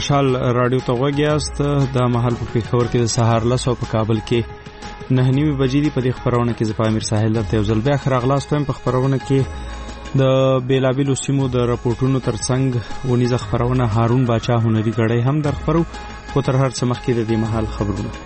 مشال رادیو ته غوږ یاست. د مهال په پېښور کې د سهار 10 او په کابل کې 9:30 بجې دي. په دې خبرونه کې زه امیر ساحل ته یو ځل بیا راغلاست. په خبرونه کې د بیلابیلو سیمو د راپورټونو ترڅنګ ونیزه خبرونه هارون باچا هنري غړی هم در خبرو. خو تر هر څه مخکې د دې مهال خبرونه.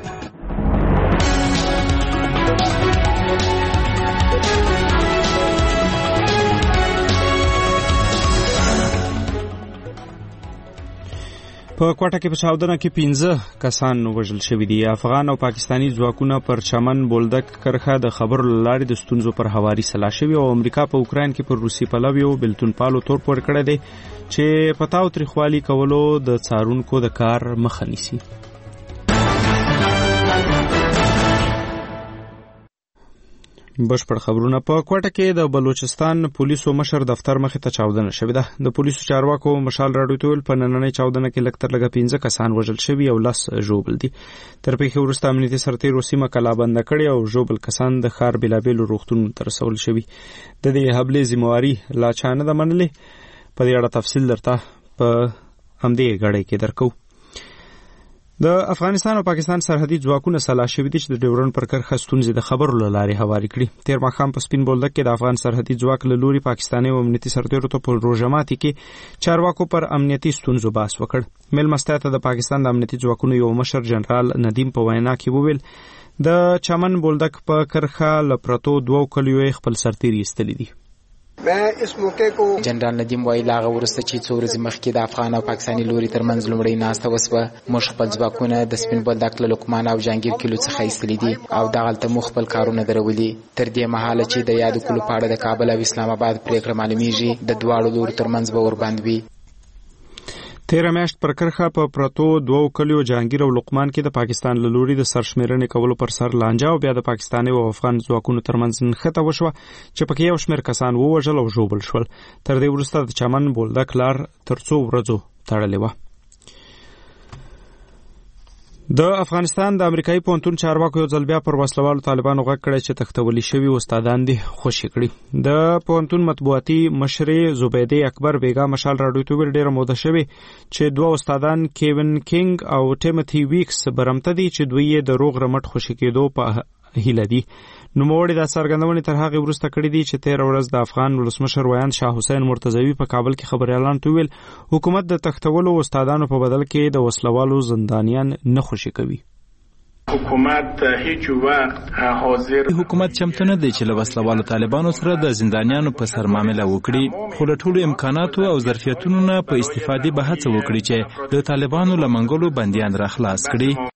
په کوټه کې په چاودنه کې 15 کسان وژل شوي دي. افغان او پاکستانی ځواکونه پر چمن بولدک کرخه د خبرو لارې د ستونزو پر هواري سلا شوي او امریکا په اوکراین کې پر روسي پلویو بلتون پالو تور پور کړی دی چې پتاو تریخوالي کولو د څارونکو د کار مخه نیسي. بشپړ خبرونه. په کوټه کې د بلوچستان پولیسو مشر دفتر مخې ته چاودنه شوې ده. د پولیسو چارواکو مشال راډیو ته ویل په نننۍ چاودنه کې لږ تر لږه 15 کسان وژل شوي او 10 ژوبل دي. تر پیښې وروسته امنیتي سرتیرو سیمه کلابنده کړې او ژوبل کسان د ښار بېلابېلو روغتونونو ته رسول شوي. د دې حملې ذمہواري لا چا نه ده منلې. په دې اړه تفصیل درته په همدې غړۍ کې درکو. د افغانستان او پاکستان سرحدي ځواکونه سلا شوي دي چې د ډیورن پر کرښه ستونزې د خبرو له لارې هواري کړي. تیر ماښام په سپین بولدک کې د افغان سرحدي ځواک له لوري پاکستاني او امنیتي سرتیرو ته په روژماتي کې چارواکو پر امنیتي ستونزو بحث وکړ. مېلمستیا ته د پاکستان د امنیتي ځواکونو یو مشر جنرال ندیم په وینا کې وویل د چمن بولدک په کرښه له پرتو 2 کلیو خپل سرتیري ایستلي دي. جنرال ندیم وایي لاغه ورسته چې څو ورځې مخکې د افغان او پاکستاني لوري ترمنځ لومړی ناسته وسوه. موږ خپل ځواکونه د سپین بولدک له لقمان او جهانګیر کلو څخه ایستلي دي او دغلته موږ خپل کارونه درولي. تر دې مهاله چې د یادو کلو په اړه د کابل او اسلام آباد پریکړه معلومیږي د دواړو لورو ترمنځ به ورباند وي. تیر میاشت پر کرخه په پرتو 2 کلیو جهانگیر او لقمان کې د پاکستان له لوري د سرشمیرنې کولو پر سر لانجه او بیا د پاکستاني او افغان ځواکونو ترمنځ نښته وشوه چې پکې یو شمېر کسان ووژل او ژوبل شول. تر دې وروسته د چمن بولدک لار تر څو ورځو تړلې وه. د افغانستان د امریکایي پوهنتون چارواکو یو ځل بیا پر وسلوالو طالبانو غږ کړی چې تختولي شوي استادان دي خوشي کړي. د پوهنتون مطبوعاتي مشرې زبیده اکبر بیګا مشال راډیو ته ویل ډیره موده شوې چې 2 استادان کیوین کینګ او ټیموثي ویکس برمته دي چې دوی د روغ رمټ خوشي کېدو په هیله دي. نوموړي د څرګندونې تر هغې وروسته کړي دي چې 13 ورځ د افغان ولسمشر ویاند شاه حسین مرتضوي په کابل کې خبريالانو ته ویل حکومت د تختولو استادانو په بدل کې د وسلوالو زندانیان نه خوشي کوي. حکومت هیڅ وخت حاضر حکومت چمتو نه دی چې له وسلوالو طالبانو سره د زندانیانو په سر معامله وکړي، خو له ټولو امکاناتو او ظرفیتونو نه په استفادې به هڅه وکړي چې د طالبانو له منګولو بندیان را خلاص کړي.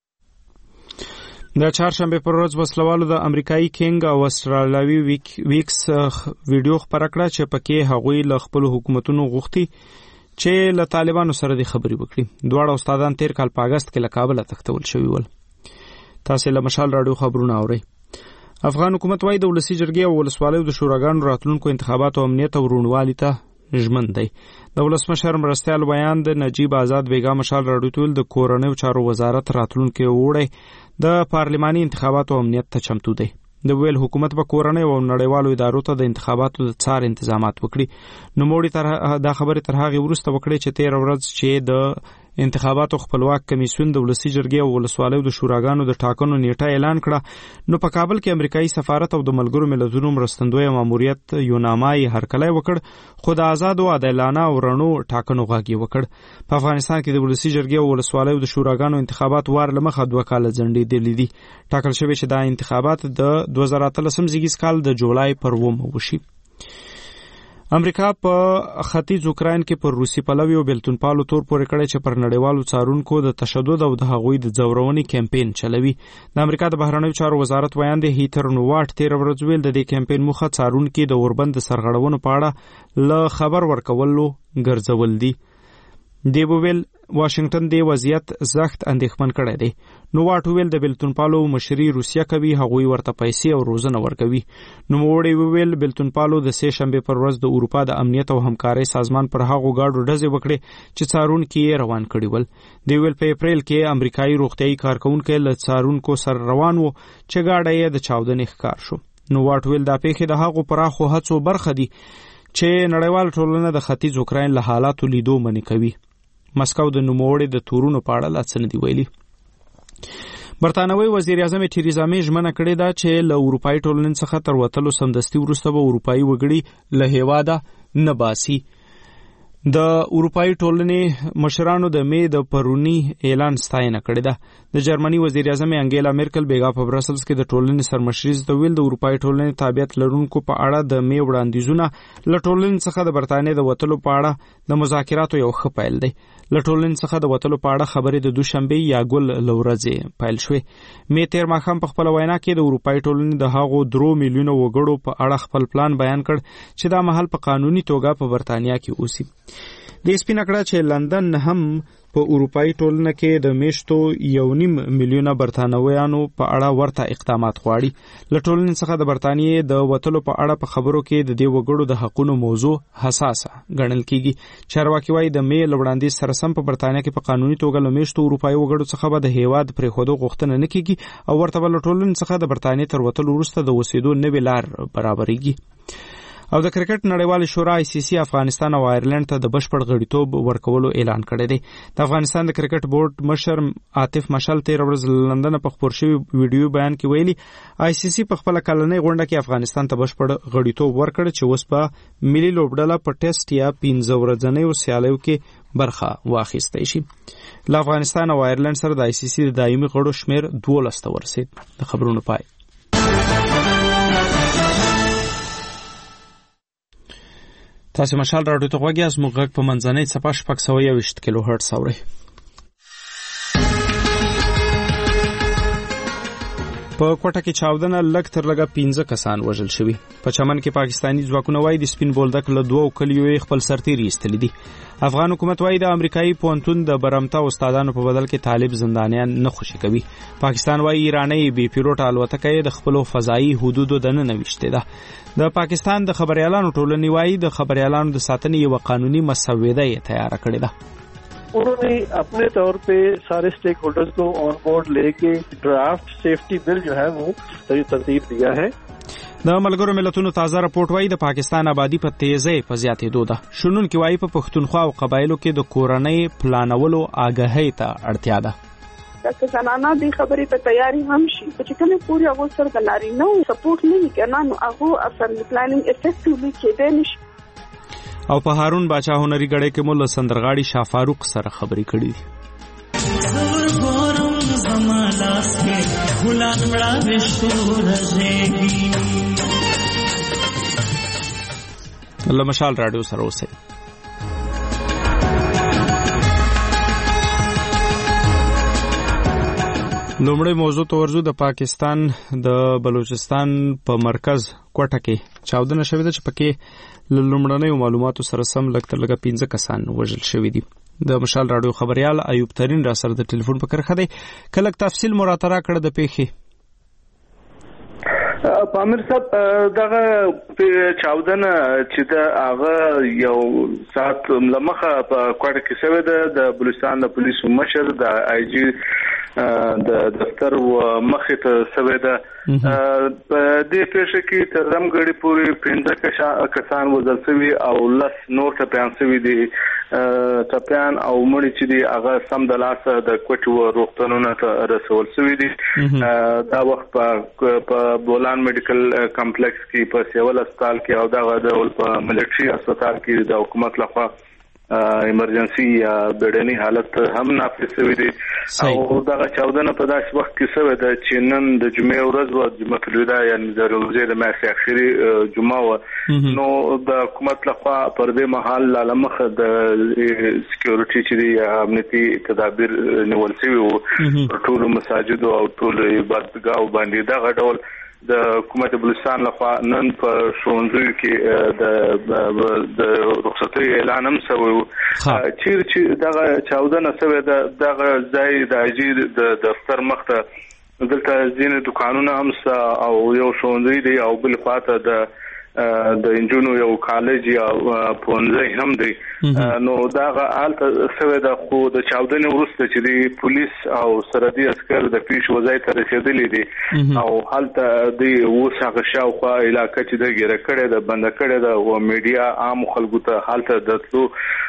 د چهارشنبه پر ورځ وسلوالو د امریکایي کینګ او استرالیوي ویکس ویډیو خبره کړه چې پکې هغوی له خپل حکومتونو غوښتي چې له طالبانو سره د خبرې وکړي. دواړه استادان تیر کال په اگست کې له کابل تختول شوي ول. تاسو له مشال راډیو خبرونه اورئ. افغان حکومت وايي د ولسی جرګې او ولسوالیو د شوراګانو راتلونکو انتخاباتو امنیت او روڼوالي ته ژمن دی. د ولسمشر مرستیال ویاند نجیب آزاد بیګا مشال راډیو ته د کورنیو چارو وزارت راتلونکو وړي د پارلماني انتخاباتو امنیت ته چمتو دی. د ویل حکومت به کورنۍ او نړیوالو ادارو ته د انتخاباتو د څار تنظیمات وکړي. نوموړي دا خبرې تر هغې وروسته وکړي چې 13 ورځ چې د انتخاباتو خپلواک کمیسیون د ولسی جرګې او ولسوالیو د شوراګانو د ټاکنو نیټه اعلان کړه، نو په کابل کې امریکایي سفارت او د ملګرو ملتونو مرستندوی ماموریت یونامای هرکلی وکړ، خو د آزاد او عادلانه او رڼو ټاکنو غږ وکړ. په افغانستان کې د ولسی جرګې او ولسوالیو د شوراګانو انتخابات وار لمخه 2 کاله ځنډېدلي دي. ټاکل شوی چې دا انتخابات د 2013 زیږیز کال د جولای پر 1 وشي. امریکا په ختیځ اوکراین کې پر روسي پلوي او بلتون پالو تور پورې کړی چې پر نړیوالو څارونکو د تشدد او د هغوی د ځورونې کمپاین چلوي. د امریکا د بهرنیو چارو وزارت ویاند هیتر نوواټ 13 ورځ ویل د دې کمپاین موخه څارونکو د اوربند سرغړونو په اړه له خبر ورکولو ګرځول دي. دی ویل واشنگټن دی وضعیت زخت اندېښمن کړی دی. نوواټ ویل د بلتون پالو مشري روسیا کوي، هغوی ورته پیسې او روزنه ورکوي. نوموړي ویل بلتون پالو د سه شنبه پر ورځ د اروپا د امنیت او همکارۍ سازمان پر هغو گاډو ډزې وکړې چې څارونکي یې روان کړي ول. دی ویل په اپریل کې امریکایي روغتیايي کارکونکي له څارونکو سره روان وو چې گاډه یې د چاودنې ښکار شو. نوواټ ویل دا پیښې د هغو پراخو هڅو برخه دي چې نړیوال ټولنه د ختیځ اوکراین له حالاتو لیدو منې کوي. مسکو د نوموړي د تورونو په اړه لا څه نه دي ویلي. برتانوي وزیر اعظم تریزا مې ژمنه کړې ده چې له اروپایي ټولنې څخه تر وتلو سمدستي وروسته به اروپایي وګړي له هیواده نه باسي. د اروپایي ټولنې مشرانو د مې د پرونی اعلان ستاینه کړې ده. د جرمني وزیر اعظم انګیلا میرکل بیګا په برسلز کې د ټولنې سرمشري ته ویل د اروپایي ټولنې تابعیت لرونکو په اړه د مې وړاندیزونه له ټولنې څخه د برتانیې د وتلو په اړه د مذاکراتو یو ښه پیل دی. له ټولنې څخه د وتلو په اړه خبرې د دوشنبه یا ګل لورځې پیل شوې. مې تیر ماښام په خپل وینا کې د اروپایي ټولنې د هغو 3 میلیونه وګړو په اړه خپل پلان بیان کړ چې دا مهال په قانوني توګه په برتانیا کې اوسي. د سپینه کړه چې لندن هم په اروپایي ټولنه کې د میشتو 1.5 میلیونه برتانویانو په اړه ورته اقدامات غواړي. له ټولنې څخه د برتانیې د وتلو په اړه په خبرو کې د دې وګړو د حقونو موضوع حساسه ګڼل کیږي. چارواکي وايي د مې له وړاندیز سره سم په برتانیا کې په قانوني توګه له میشتو اروپایي وګړو څخه به د هیواد پرېښودو غوښتنه نه کیږي او ورته له ټولنې څخه د برتانیې تر وتلو وروسته د اوسېدو نوې لار برابرېږي. او د کرکټ نړیوال شورا ICC افغانستان او آیرلند ته د بشپړ غړیتوب ورکولو اعلان کړی دی. د افغانستان د کرکټ بورډ مشر عاطف مشال تیر ورځ لندن په خبر شوی ویډیو بیان کې ویلي ICC په خپل کلنۍ غونډه کې افغانستان ته بشپړ غړیتوب ورکړ چې اوس په ملي لوبډله په ټیسټ یا 15 ورځنیو سیالیو کې برخه واخیستی شي. له افغانستان او آیرلند سره د ICC د دایمي غړو شمیر 12 ته ورسید. د خبرونو پای. تاسو مشال راډیو ته غوږی از موږ په منځنۍ څپه 620 کیلو هرتز اورئ. په کوټه کې چاودنه لږ تر لږه 15 کسان وژل شوي. په چمن کې پاکستانی ځواکونه وایي د سپین بولدک له 2 کلیو خپل سرتیري ایستلي دي. افغان حکومت وایي د امریکایي پوهنتون د برمته استادانو په بدل کې طالب زندانیان نه خوشي کوي. پاکستان وایي ایرانی بي پیلوټ الوتکه د خپل فضایي حدودو د نه نوښته ده. د پاکستان د خبريالانو ټولنې وایي د خبريالانو د ساتنې یو قانوني مسوده یې تیار کړې ده. उन्होंने अपने तौर पे सारे स्टेक होल्डर्स को ऑन बोर्ड लेके ड्राफ्ट सेफ्टी बिल जो है वो तरतीब दिया है. د ملګرو ملتونو تازه راپورټ وایي د پاکستان آبادی په تیزی په زیاتېدو ده. شنونکي وایي په پښتونخوا او قبایلو کې د کورنۍ پلانولو آګاهۍ ته اړتیا ده. که زنانه دې خبرې ته تیاری هم شي چې کله پوری هغه سره د نارینه سپورټ نه وي کنه نو هغه اصل پلانینګ افیکټیولی کېدای نشي. او په هارون باچا هنري غړې کې مول سندرغاړي شاه فاروق سره خبرې کړې دي. الله مشال رادیو سره اوسئ. لومړی موضوع ته ورځو. د پاکستان د بلوچستان په مرکز کوټه کې چاودنه شوې ده چې پکې لومړنیو معلوماتو سره سم لږ تر لږه 15 کسان وژل شوي دي. د مشال رادیو خبريال ایوب ترين را سره د ټلیفون په کرخه دی. کله تفصیل مراتره کړ د پیښې. پامیر صاحب دغه چاودنه چې دا هغه یو سات لمخه په کوټه کې شوې ده. د بلوچستان د پولیسو مشر د IG د دفتر و مخې ته شوې ده. په دې پیښه کې تر رمګړي پورې 15 کسان وژل شوي او 10 نور ټپیان شوي دي. ټپیان او مړي چې دي هغه سم د لاسه د کوټو روغتونونو ته رسول شوي دي. دا وخت په بولان میډیکل کمپلیکس کې په سیول هسپتال کې او دغه ډول په ملټري هسپتال کې د حکومت لخوا ایمرجنسي یا بیړني حالت هم نافذ شوی دی. او دغه چاودنه په داسې وخت کې شوې ده چې نن د جمعې ورځ و، جمعه الوداع یعنې د روزې د میاشتې اخري جمعه و. نو د حکومت لخوا پر دې مهال له مخه د سکیورټي چې دی امنیتي تدابیر نیول شوي وو پر ټولو مساجدو او ټولو عبادتګاهو باندې. دغه ډول د حکومت بلوچستان لخوا نن په ښوونځیو کې د رخصتۍ اعلان هم شوی و. چیرې چې دغه چاودنه شوې ده دغه ځای د IG د دفتر مخ ته دلته ځینې دوکانونه هم شته او یو ښوونځی دی او بل خواته د انجونو یو کالج یا پوهنځی هم دی. نو دغه حالت شوې ده. خو د چاودنې وروسته چې دی پولیس او سرحدي عسکر د پیښې ځای ته رسېدلي دي او هلته دوی اوس هغه شاوخوا علاقه چې د ګیره کړې ده بنده کړې ده او میډیا عام خلکو ته هلته د تلو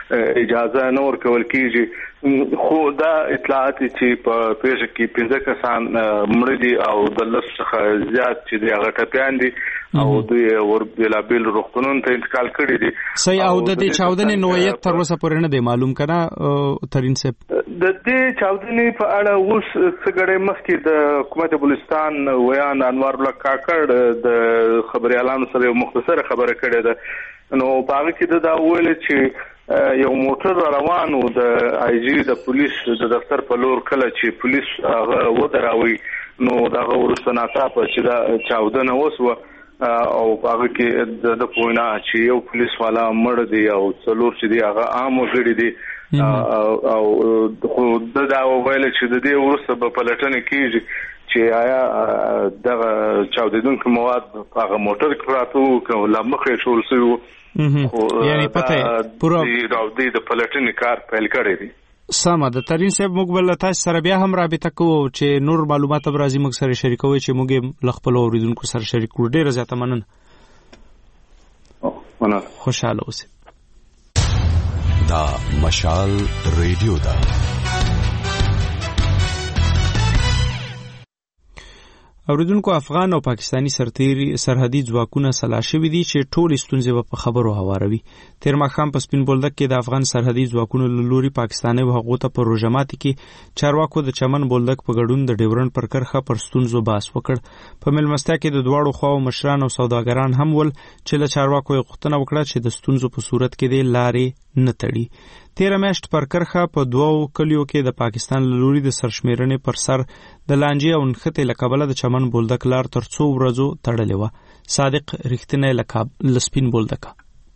اجازه نه ورکول کیږي خو دا اطلاعات چې په پیښه کې 15 کسان مړ دي او د لس څخه زیات چې د هغه ټپیان دي او دوی وربلابل روغتونونو ته انتقال کړي دي. صحیح. او د دې چاودنې نوعیت تر اوسه پورې نه دی معلوم کنه ترين صاحب؟ د دې چاودنې په اړه اوس څه غړي مخکې د حکومت بلوچستان ویان انوار الله کاکړ د خبريالانو سره مختصره خبره کړې ده. نو په هغه کې دا ویل چې یو موټر روانو د آی جی د پولیس د دفتر په لور کله چې پولیس هغه ودراوي نو دا ورسته ناڅاپه چې دا چاودنه وسوه او هغه کې د پوینا چې یو پولیس والا مړ دی او څلور چې دی هغه عام وګړي دي او خو دا ویل چې د دې ورسته په پلټنه کېږي چې آیا دغه چاودیدونکو مواد هغه موټر کې پراته او لا مخې شول سوي یعنی پته پورا د پلټنې کار پیل کړی دی. سمه ده ترين صاحب موږ بل تاسو سره بیا هم رابطه کوو چې نور معلومات به راځي موږ سره شریکوي چې موږ لخپل اوریدونکو سره شریک کړو. ډیره زیاته مننه. خوشاله اوسئ. دا مشال ریډیو ده. اوریدونکو افغان او پاکستانی سرحدي ځواکونه سلا شوي دي چې ټول ستونزې په خبرو هواروي. تیر ماښام په سپین بولدک کې د افغان سرحدي ځواکونو له لوري پاکستاني هغو ته په روژماتي کې چارواکو د چمن بولدک په ګډون د ډیورن پر کرښه پر ستونزو بحث وکړ. په مېلمستیا کې د دواړو خواو مشران او سوداګران هم ول چې له چارواکو یې غوښتنه وکړه چې د ستونزو په صورت کې د لارې نه تړي. تیر میاشت پر کرخه په دوو کلیو کې د پاکستان له لوري د سرشمیرنې پر سر د لانجې او نښتې له کبله د چمن بولدک لار تر څو ورځو تړلې وه. صادق رښتینی لسپین بولدک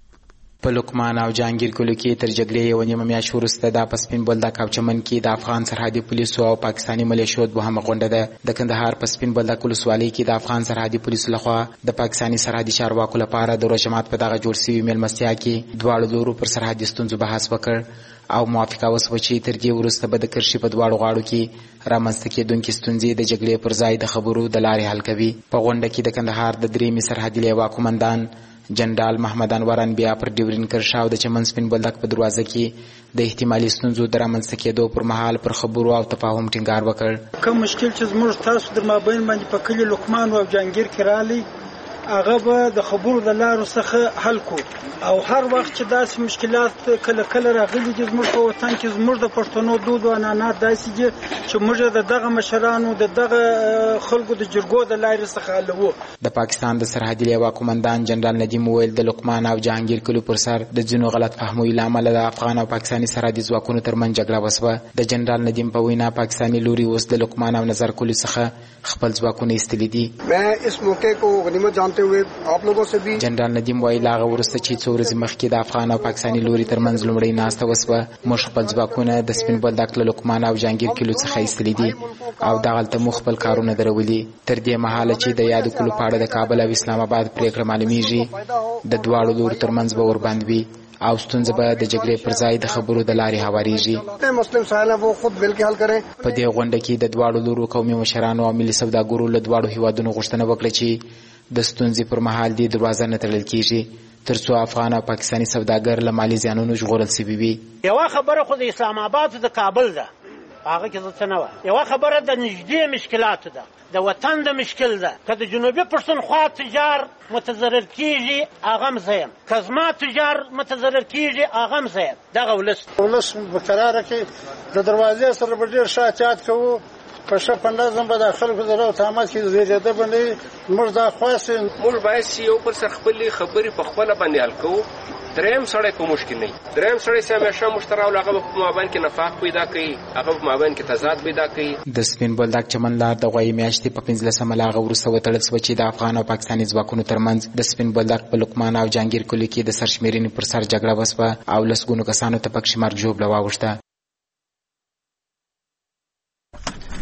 په لقمان او جهانگیر کلو کې تر جګړې یو نیمه میاشت وروسته د پسپین بولدک او چمن کې د افغان سرحدي پولیسو او پاکستاني ملیشو دوهمه غونډه ده. د کندهار پسپین بولدک ولسوالۍ کې د افغان سرحدي پولیسو لخوا د پاکستاني سرحدي چارواکو لپاره د روژمات په دغه جوړ شوي مېلمستیا کې دواړو لورو پر سرحدي ستونزو بحث وکړ او موافقه وسوه چې تر دې وروسته به د کرښې په دواړو غاړو کې رامنځته کېدونکې ستونزې د جګړې پر ځای د خبرو د لارې حل کوي. په غونډه کې د کندهار د درېیمې سرحدي لیوا قومندان جنرال محمد انوران بیا پر ډیورین کرښه او د چمن سپین بولدک په دروازه کې د احتمالي ستونزو د رامنځته کېدو پر مهال پر خبرو او تفاهم ټینګار وکړ. کوم مشکل چې زموږ تاسو در مابین باندې په کلي لقمان او جهانگیر کې رالی هغه به د خبرو د لارو څخه حل کو او هر وخت چې داسې مشکلات کله کله راغلي دي زموږ په وطن کې زموږ د پښتنو دود او عنعنات داسې دي چې موږ د دغه مشرانو د دغه خلکو د جرګو د لارې څخه حلوو. د پاکستان د سرحدي لیوا قومندان جنرال ندیم ویل د لقمان او جهانگیر کلو پر سر د ځینو غلط فهمو له امله د افغان او پاکستاني سرحدي ځواکونو ترمنځ جګړه وسوه. د جنرال ندیم په وینا پاکستاني لوري اوس د لقمان او نظر کلو څخه خپل ځواکونه ایستلي دي. मैं इस मौके को गनीमत जानते हुए आप लोगों से भी جنرال ندیم وایي لا ورسته چې څو ورځې مخکې د افغان او پاکستاني لوري ترمنځ لومړی ناسته وسوه. موږ خپل ځواکونه د سپین بولدک له لقمان او جهانگیر کلو څخه ایستلي دي او دغلته موږ خپل کارونه درولي. تر دې مهاله چې د یادو کلو په اړه د کابل او اسلام آباد پریکړه معلومیږي د دواړو لورو ترمنځ به ورباندې وي او ستونزه به د جګړې پر ځای د خبرو د لارې هواریږي. مسلم ساحل وہ خود مل کے حل کریں. په دې غونډه کې د دواړو لورو قومي مشرانو او ملي سوداګرو له دواړو هیوادونو غوښتنه وکړه چې د ستونزې پر مهال دې دروازه نه تړل کیږي تر څو افغان او پاکستاني سوداګر له مالي زیانونو ژغورل شوي وي. یوه خبره خو د اسلام آباد د کابل ده هغه کې څه نه وه. یوه خبره د نږدې مشکلاتو ده د وطن د مشکل ده. که د جنوبي پښتونخوا تجار متضرر کیږي هغه هم زه یم که زما تجار متضرر کیږي هغه هم زه یم. دغه ولس په قراره کې د دروازې سره به ډېر ښه احتیاط کوو په ښه په نظم به د خلکو د رو تامات کې زیږېده به نه وي. موږ دا خوښ موږ باید چې یو بل سره خپلې خبرې په خپله باندې حل کوو. دریم سړی په مشکل نه وي. دریم سړی چې همیشه مشترک او هغه په مابین کې نفاق پیدا کوي هغه په مابین کې تضاد پیدا کوي. د سپین بولدک چمن لار د غوایي میاشتې په 15 لاغه وروسته وتړل شوه چې د افغان او پاکستاني ځواکونو ترمنځ د سپین بولدک په لقمان او جهانگیر کلي کې د سرشمیرنې پر سر جګړه وسوه او لسګونو کسانو ته پکې مرګ ژوبله واوښته.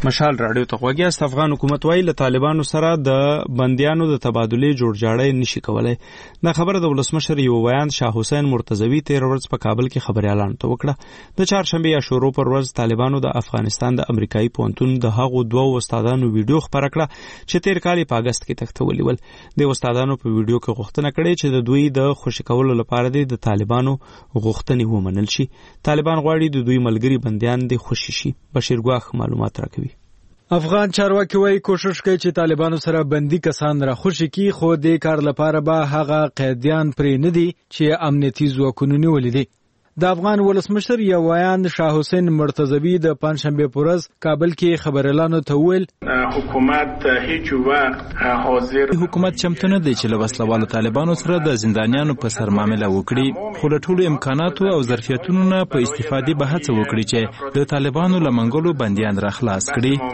مشال رادیو ته غوږی. افغان حکومت وايي له طالبانو سره د بندیانو د تبادله جوړجاړی نشي کولای. دا خبره د ولسمشر یو ویاند شاه حسین مرتضوی تیر ورځ په کابل کې خبريالانو ته وکړه. د چهارشنبه یا شروع پر ورځ طالبانو د افغانستان د امریکایي پونتون د هغو دوه استادانو ویډیو خبره کړه چې تیر کال په اگست کې تختولې ول. د استادانو په ویډیو کې غوښتنه کړې چې د دوی د خوشی کولو لپاره د طالبانو غوښتنې ومنل شي. طالبان غواړي د دوی ملګری بندیان د خوشی شي. بشیر ګواخ معلومات راکوي. افغان چارواکي وايي کوشش کوي چې طالبانو سره بندي کسان را خوشي کی، خو د کار لپاره به هغه قیدیان پرې نه دي چې امنیتي ځواکونه نیولي دي. د افغان ولسمشر یو ویاند شاه حسین مرتضوی د پنځشنبه په ورځ کابل کې خبريالانو ته ویل حکومت هیڅ وخت حاضر حکومت چمتو نه دی چې له وسلوالو طالبانو سره د زندانیانو په سر معامله وکړي، خو له ټولو امکاناتو او ظرفیتونو نه په استفادې به هڅه وکړي چې د طالبانو له منګولو بندیان را خلاص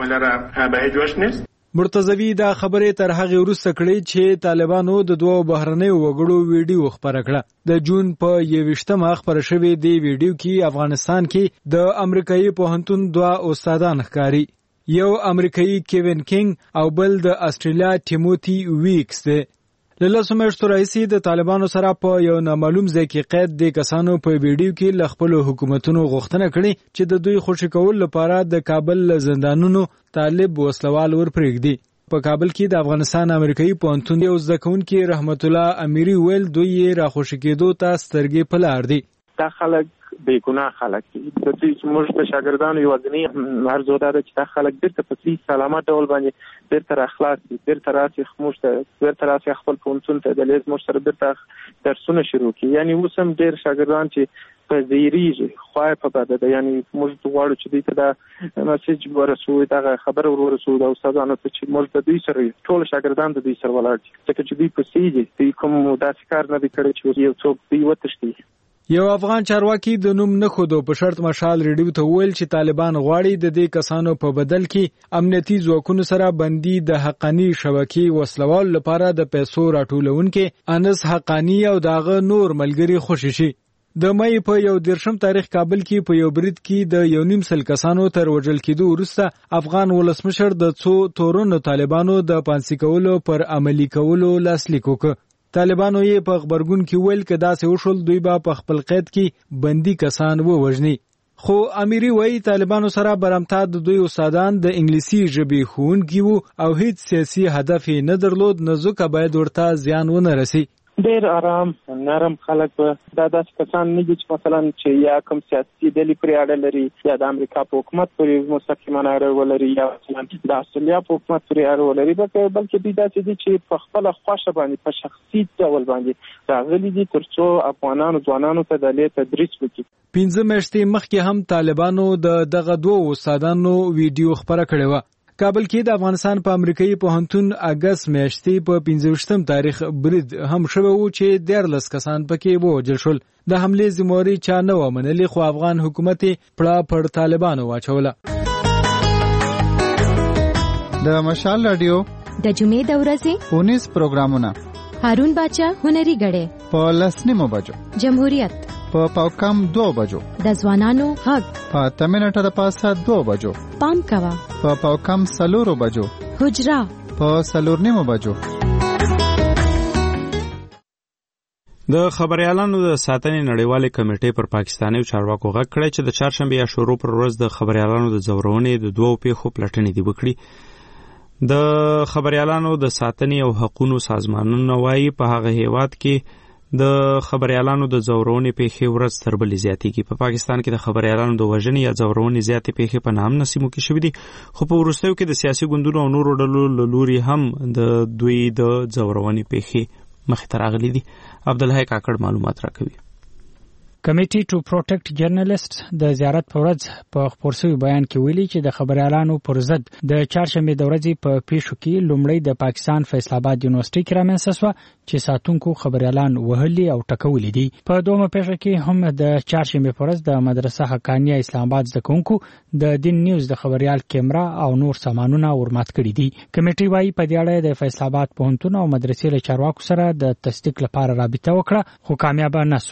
کړي. مرتضوی دا خبره تر هغه وروسته کړې چې طالبانو د دوه بهرنیو وګړو ویډیو خبره کړه. د جون په 21مه خبره شوې دی ویډیو کې افغانستان کې د امریکایي پوهنتون دوه استادان ښکاري، یو امریکایي کیوین کینګ او بل د استرالیا ټیموتی ویکس دی. لاسو میاشتو راځي د طالبانو سره په یو نامعلوم ځای کې قید د کسانو په ویډیو کې ل خپل حکومتونو غوښتنه کړې چې د دوی خوشی کول لپاره د کابل زندانونو طالب وسلوال ورپرېږدي. په کابل کې د افغانستان امریکایي پوهنتون یو زده کوونکی رحمت الله امیری ویل دوی را خوشی کېدو ته سترګې په لار دي. دا خلک بې ګناه خلک دي. د دوی چې موږ د شاګردانو یوازینی عرض دا ده چې دا خلک بیرته په صحیح سلامت ډول باندې بیرته راخلاص دي، بیرته راسي موږ ته بیرته راسي خپل پوهنتون ته د لیز موږ سره بیرته درسونه شروع کړي. یعنی اوس هم ډېر شاګردان چې په زیریږي خوای په بده ده. یعنی موږ غواړو چې دوی ته دا میسج ورسوو، دا خبره ورسوو د استادانو ته چې موږ د دوی سره ټول شاګردان د دوی سره ولاړ دي، ځکه چې دوی په صحیح دي. دوی کوم داسې کار نه دی کړی چې یو څوک دوی وتښتي. یو افغان چارواکي د نوم نه خودو په شرط مشال ریډیو ته ویل چې طالبان غواړي د دې کسانو په بدل کې امنیتي ځواکونو سره بندي د حقانی شبکې وسلوال لپاره د پیسو راټولونکو انس حقانی او داغه نور ملګری خوشی شي. د مې په 1 تاریخ کابل کې په یو برید کې د 1.5 کسانو تر وژل کېدو وروسته افغان ولسمشر د څو تورونو طالبانو د پانسي کولو پر عملی کولو لاسلیک وکړ. طالبانو یې په خبرګون کې ویل چې داسې وشول دوی به په خپل قید کې بندي کسان ووژني. خو امیری وایي طالبانو سره برمتا د دوی استادان د انګلیسي ژبې ښوونکي وو او هیڅ سیاسي هدف نه درلود، نه ځکه باید ورته زیان ونه رسي. ډېر آرام نرم خلک به دا داسې کسان نه دي چې مثلا چې یا کوم سیاسي ډلې پرې اړه لري یا د امریکا په حکومت پورې مستقیمانه اړه ولري یا مثلا د استرالیا په حکومت پورې اړه ولري، بلکې دوی داسې دي چې په خپله خوښه باندې په شخصي ډول باندې راغلي دي تر څو افغانانو ځوانانو ته د دې تدریس وکړي. 15 میاشتې مخکې هم طالبانو دغه دوه استادانو ویډیو خبره کړې وه. کابل کې د افغانستان په امریکایي پوهنتون اگست میاشتې په 25 تاریخ برید هم شوی و چې 13 کسان پکې ووژل شول. د حملې ذمہواري چا نه و منلې، خو افغان حکومت پړه پر طالبانو واچوله. د مشال رادیو د جمعې د ورځې 19 پروګرامونه هارون باچا هنري غړې په 10 بجو، جمهوریت په پاوکم 2 بجو، د ځوانانو حق په 8 منټه د پاسه 2 بجو، پام کوا په پاوکم 4 بجو، حجرا په 4 بجو. د خبريالانو د ساتنې نړیوالې کمیټې پر پاکستاني چارواکو غږ کړی چې د چهارشنبه یا شروع پر ورځ د خبريالانو د زورونې د دوه پیښو پلټنې دی وکړي. د خبريالانو د ساتنې او حقوقو سازمانونو وايي په هغه هیواد کې د خبريالانو د زورونې پیښې ورځ تر بلې زیاتېږي. په پاکستان کې د خبريالانو د وژنې یا زورونې زیاتې پیښې په نام نسیمو کې شوې دي، خو په وروستیو کې د سیاسي ګوندونو او نورو ډلو له لوري هم د دوی د زورونې پیښې مخې ته راغلي دي. عبدالحی کاکړ معلومات راکوي. کمیټي ټو پروټیکټ جرنالست د زیارت په ورځ په خبر شوی بیان کې ویلي چې د خبريالانو پر ضد د چهارشنبه د ورځې په پیښو کې لومړی د پاکستان فیصل آباد یونیورسيټي کې رامنځته شوه چې ساتونکو خبريالان وهلي او ټکولي دي. په دومره پیښه کې هم د چهارشنبه په ورځ د مدرسه حقانیه اسلام آباد زده کوونکو د دین نیوز د خبريال کیمرا او نور سامانونه ورمات کړي دي. کمیټي وايي په دې اړه د فیصل آباد پوهنتون او مدرسې له چارواکو سره د تصدیق لپاره رابطه وکړه، خو کامیاب نه شوه.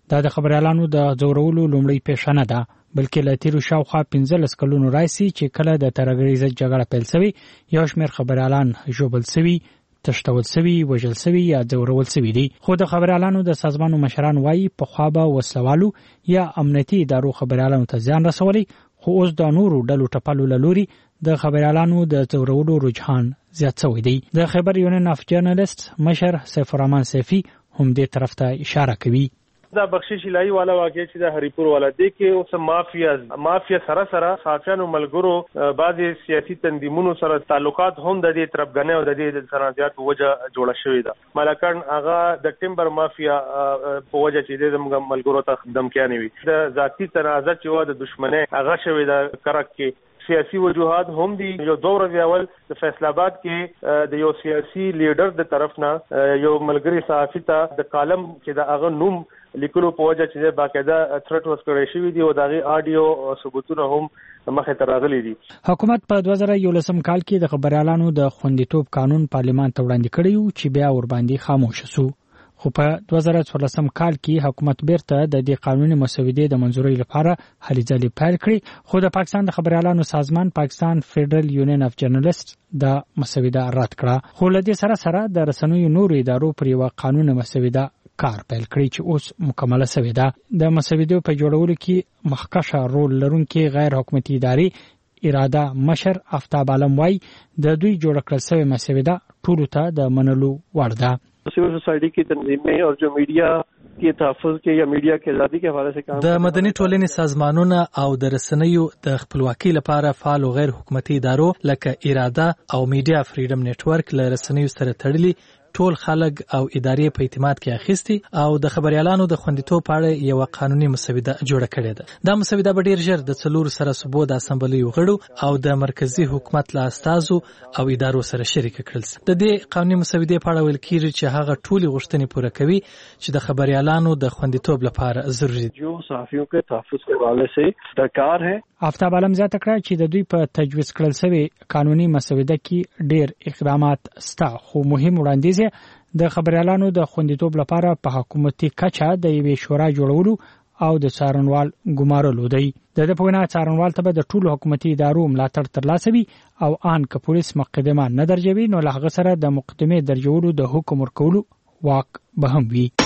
دا د خبريالانو د زورولو لومړی پیښه نه ده، بلکې له تیرو شاوخوا 15 کلونو راځي چې کله د ترهګریزه جګړه پیل شوې یو شمېر خبريالان ژوبل شوي، تشتول شوي، وژل شوي یا ځورول شوي دي. خو د خبريالانو د سازمانو مشران وایي پخوا به وسلوالو یا امنیتي ادارو خبريالانو ته ځان رسولي، خو اوس د نورو ډلو ټپلو له لوري د خبريالانو د ځورولو رجحان زیات شوی دی. د خبر یونین اف جرنالیست مشر سیف الرحمن سیفی هم دې طرف ته اشاره کوي. دا بخشش الهی والا واقع چې د هریپور والا دی کې اوس مافیا سره صافیانو ملګرو بعضی سیاسي تنظیمونو سره تعلقات هم د دې طرفګنۍ او د دې سرحدات په وجه جوړه شوې ده. ملکان هغه د ټیمبر مافیا په وجه چې د ملګرو ته دمکیانې وي، د ذاتی تنازع چې و د دشمنۍ هغه شوې ده کرک کې. سیاسي وجوهات هم دي. یو دور اول د فیصل آباد کې د یو سیاسي لیډر د طرف نه یو ملګری صحافي ته د کالم کې د هغه نوم لیکلو په وجه چې باقاعده ثرټ وسکړی شوی دی او دغه آډیو ثبوتونه هم مخې ته راغلي دي. حکومت په 2011 کال کې د خبريالانو د خوندیتوب قانون پارلمان ته وړاندې کړی چې بیا ور باندې خاموش شو. خو په 2014 کال کې حکومت بیرته د دې قانوني مسودې د منځورۍ لپاره هلې ځلې پیل کړې، خو د پاکستان د خبريالانو سازمان پاکستان فدرل یونین اف جرنالیست د مسوده رد کړه. خو له دې سره د رسنیو نورو ادارو پر یو قانوني مسوده کار پیل کړی چې اوس مکمله شوې ده. د مسودې په جوړولو کې مخکشه رول لرونکي غیر حکومتي ادارې اراده مشر آفتاب عالم وای د دوی جوړ کړل شوی مسوده ټولو ته د منلو وړ ده. सिविल सोसाइटी की तंजीमें और जो मीडिया के तहफ़्फ़ुज़ के या मीडिया के आज़ादी के हवाले से काम د مدني ټولنې سازمانونه او د رسنیو د خپلواکۍ لپاره فعال او غیر حکومتي ادارو لکه اراده او میډیا فریډم نتورک له رسنیو سره تړلي ټول خلک او ادارې په اعتماد کې اخیستي او د خبريالانو د خوندیتوب په اړه یو قانوني مسوده جوړه کړې ده. دا مسوده به ډیر ژر د څلور سره صوبو د اسمبلیو غړو او د مرکزی حکومت له استازو او ادارو سره شریک کړل شي. د دې قانوني مسودې په اړه ویل کیږي چې هغه ټولي غوښتنې پوره کوي چې د خبريالانو د خوندیتوب لپاره ضروري دي. جو صحافیوں کے تحفظ کے حوالے سے درکار ہے. آفتاب عالم زیاته کړه چې د دوی په تجویز کړل شوی قانوني مسوده کې ډیر اقدامات ستا، خو مهم وړاندیز د خبريالانو د خوندیتوب لپاره په حکومتي کچه د یوې شورا جوړولو او د څارنوال ګمارلو دی. د دې په وینا څارنوال ته به د ټولو حکومتي ادارو ملاتړ ترلاسه وي او ان که پولیس مقدمه نه درجوي نو له هغه سره د مقدمې درجولو د حکم ورکولو واک به هم وي.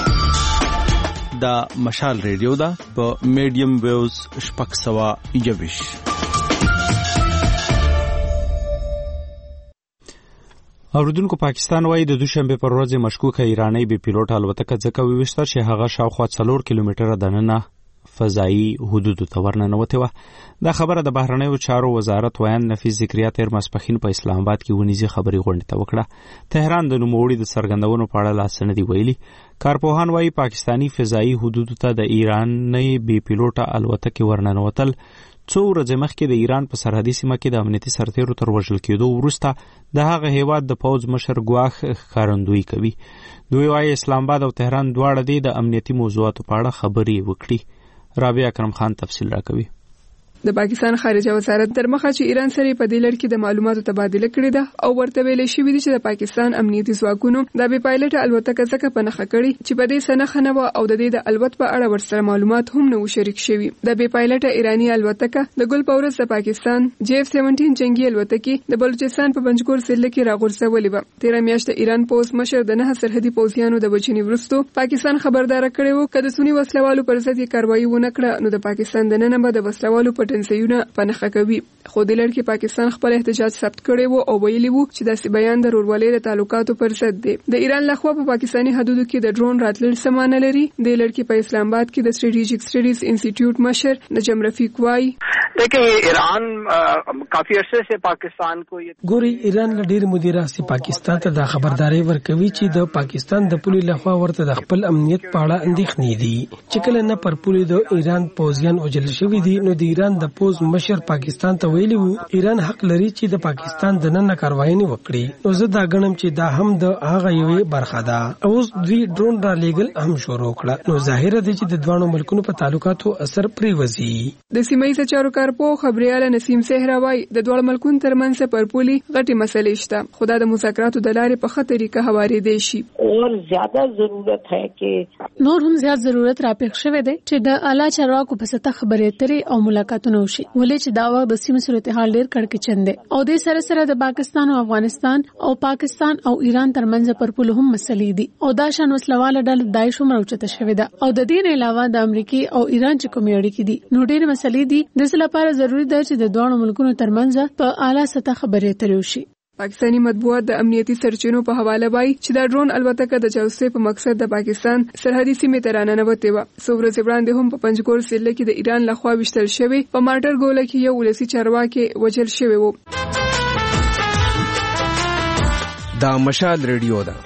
دا مشال ریډیو دا په میډیم ویوز شپږ سوه یویش. اوریدونکو پاکستان وایي د دوشنبه پر ورځ مشکوکه ایرانی بي پیلوټ الوتکه ځکه ویشتل چې هغه شاوخوا 4 کیلومتره دننه فضایی حدود ته ورننوتې وه. دا خبره د بهرنیو چارو وزارت ویان نفیس ذکریا تیر ماسپښین په اسلام آباد کې ونیزي خبري غونډه ته وکړه. تهران د نوموړي د څرګندونو په اړه لاس نه دی ویلي. کارپوهان وایي پاکستانی فضایی حدود ته د ایرانی بي پیلوټه الوتکه ورننوتل څو ورځې مخکې د ایران په سرحدي سیمه کې د امنیتي سرتیرو تر وژل کېدو وروسته د هغه هیواد د پوځ مشر ګواښ ښکارندویي کوي. دوی وایي اسلام آباد او تهران دواړه دي د امنیتي موضوعاتو په اړه خبرې وکړي. رابعه اکرم خان تفصیل راکوي. د پاکستان خارجه وزارت تر مخه چې ایران سره په دې لړ کې د معلوماتو تبادله کړې ده او ورته ویل شوی دی چې د پاکستان امنیتي ځواکونو د بي پایلټ الوتکه ځکه په نخښه کړې چې په دې سنخه نه و او د دې د الوت په اړه ورسره معلومات هم نه شریک شوي. د بي پایلټ ایرانی الوتکه د ګل پورس د پاکستان JF-17 جنگي الوتکه د بلوچستان په بنجګور ضلع کې راغورځولې و. 13 میاشت ایران پوز مشر د 9 سرحدي پوځیانو د بچنی ورستو پاکستان خبردار کړی و کله سونی وسلوالو پر ضد کاروایی ونه کړه نو د پاکستان د نن به د وسلوالو پټنسیونه پنخه کوي. خو د لړ کې پاکستان خپل احتجاج ثبت کړی وو او ویلي وو چې داسې بیان د ورولۍ د تعلقاتو پر ضد دی. د ایران لخوا په پاکستاني حدودو کې د ډرون راتلل سمانه لري. د لړ کې په اسلام آباد کې د اسټریټیجیک سټډیز انسټیټیوټ مشر نجم رفیق وای دیکھیں ایران کافی عرصے سے پاکستان کو ګوري ایران له ډیر مودې راځي پاکستان ته د خبرداري ورکوي چې د پاکستان د پولي لخوا ورته د خپل امنیت په اړه اندېښنې دي چې کله نه پر پولي د ایران پوځیان وجل شوی دي نو د ایران د پوز مشر پاکستان ته ویلي وو ایران حق لري چې د پاکستان د نن کاروایي وکړي. نو زه دا غنم چې دا هم د هغه یوې برخه ده. اوس دوی ډرون را لیګل هم شروع کړه. نو ظاهر دی چې د دوه ملکونو په تعلقاتو اثر پریوزي. د سیمې چارو کارپوه خبريال نسیم صحراوي د دوه ملکونو ترمنځ پرپولي غټي مسلې شته. خدا د مذاکراتو د لارې په خطر کې هواري دي شي. اور زیاده ضرورت ہے چې نور هم زیات ضرورت را پېښ شوی دی چې د اعلی چارواکو په سطح خبرې اترې او ملاقاتونه وشي. ولې چې دا وخت د سیمې صورتحال ډېر کړکېچن دی او د سره د پاکستان او افغانستان او پاکستان او ایران ترمنځ پرپول هم مسلې دي او دا شان وسلواله ډله داعش هم راوچته شوې ده او د دې نه علاوه د امریکای او ایران چې کومې اړیکې دي نو ډېر مسلې دي. د څه لپاره ضروری ده چې د دوه ملکونو ترمنځ په اعلی سطح خبرې اترې وشي. پاکستانی مطبوعات د امنیتي سرچینو په حواله وایي چې دا ډرون الوتکه د جاسوسۍ په مقصد د پاکستان سرحدي سیمې ته راننوتې وه. څو ورځې وړاندې هم په پنجګور ضلع کې د ایران لخوا ویشتل شوی په مارټر ګوله کې یو ولسي چارواکي وژل شوی و. دا مشال ریډیو ده.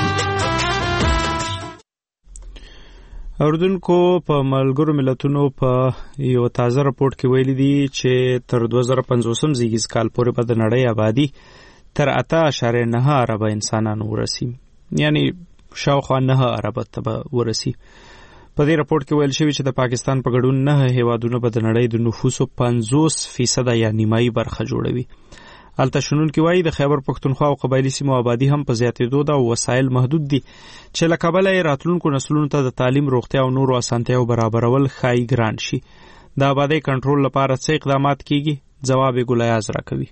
اوردونکو په ملګرو ملتونو په یو تازه راپورټ کې ویلي دي چې تر 2050 زیږیز کال پورې به د نړۍ آبادی تر 8.9 ارب انسانانو ورسي، یعنی شاوخوا 9 ارب ته ورسي. په دې راپورټ کې ویل شوی چې د پاکستان په ګډون 9 هیوادونو به د نړۍ د نفوسو 50% یا نیمایي برخه جوړوي. الته شنون کې وایي د خیبر پښتونخوا او قبایلی سیمو آبادی هم په زیاتېدو ده او وسایل محدود دي چې له کبله یې راتلونکو نسلونو ته د تعلیم، روغتیا او نورو اسانتیاو برابرول ښایي ګران شي. د آبادی کنټرول لپاره څه اقدامات کیږي؟ ځواب یې ګلیاز راکوي.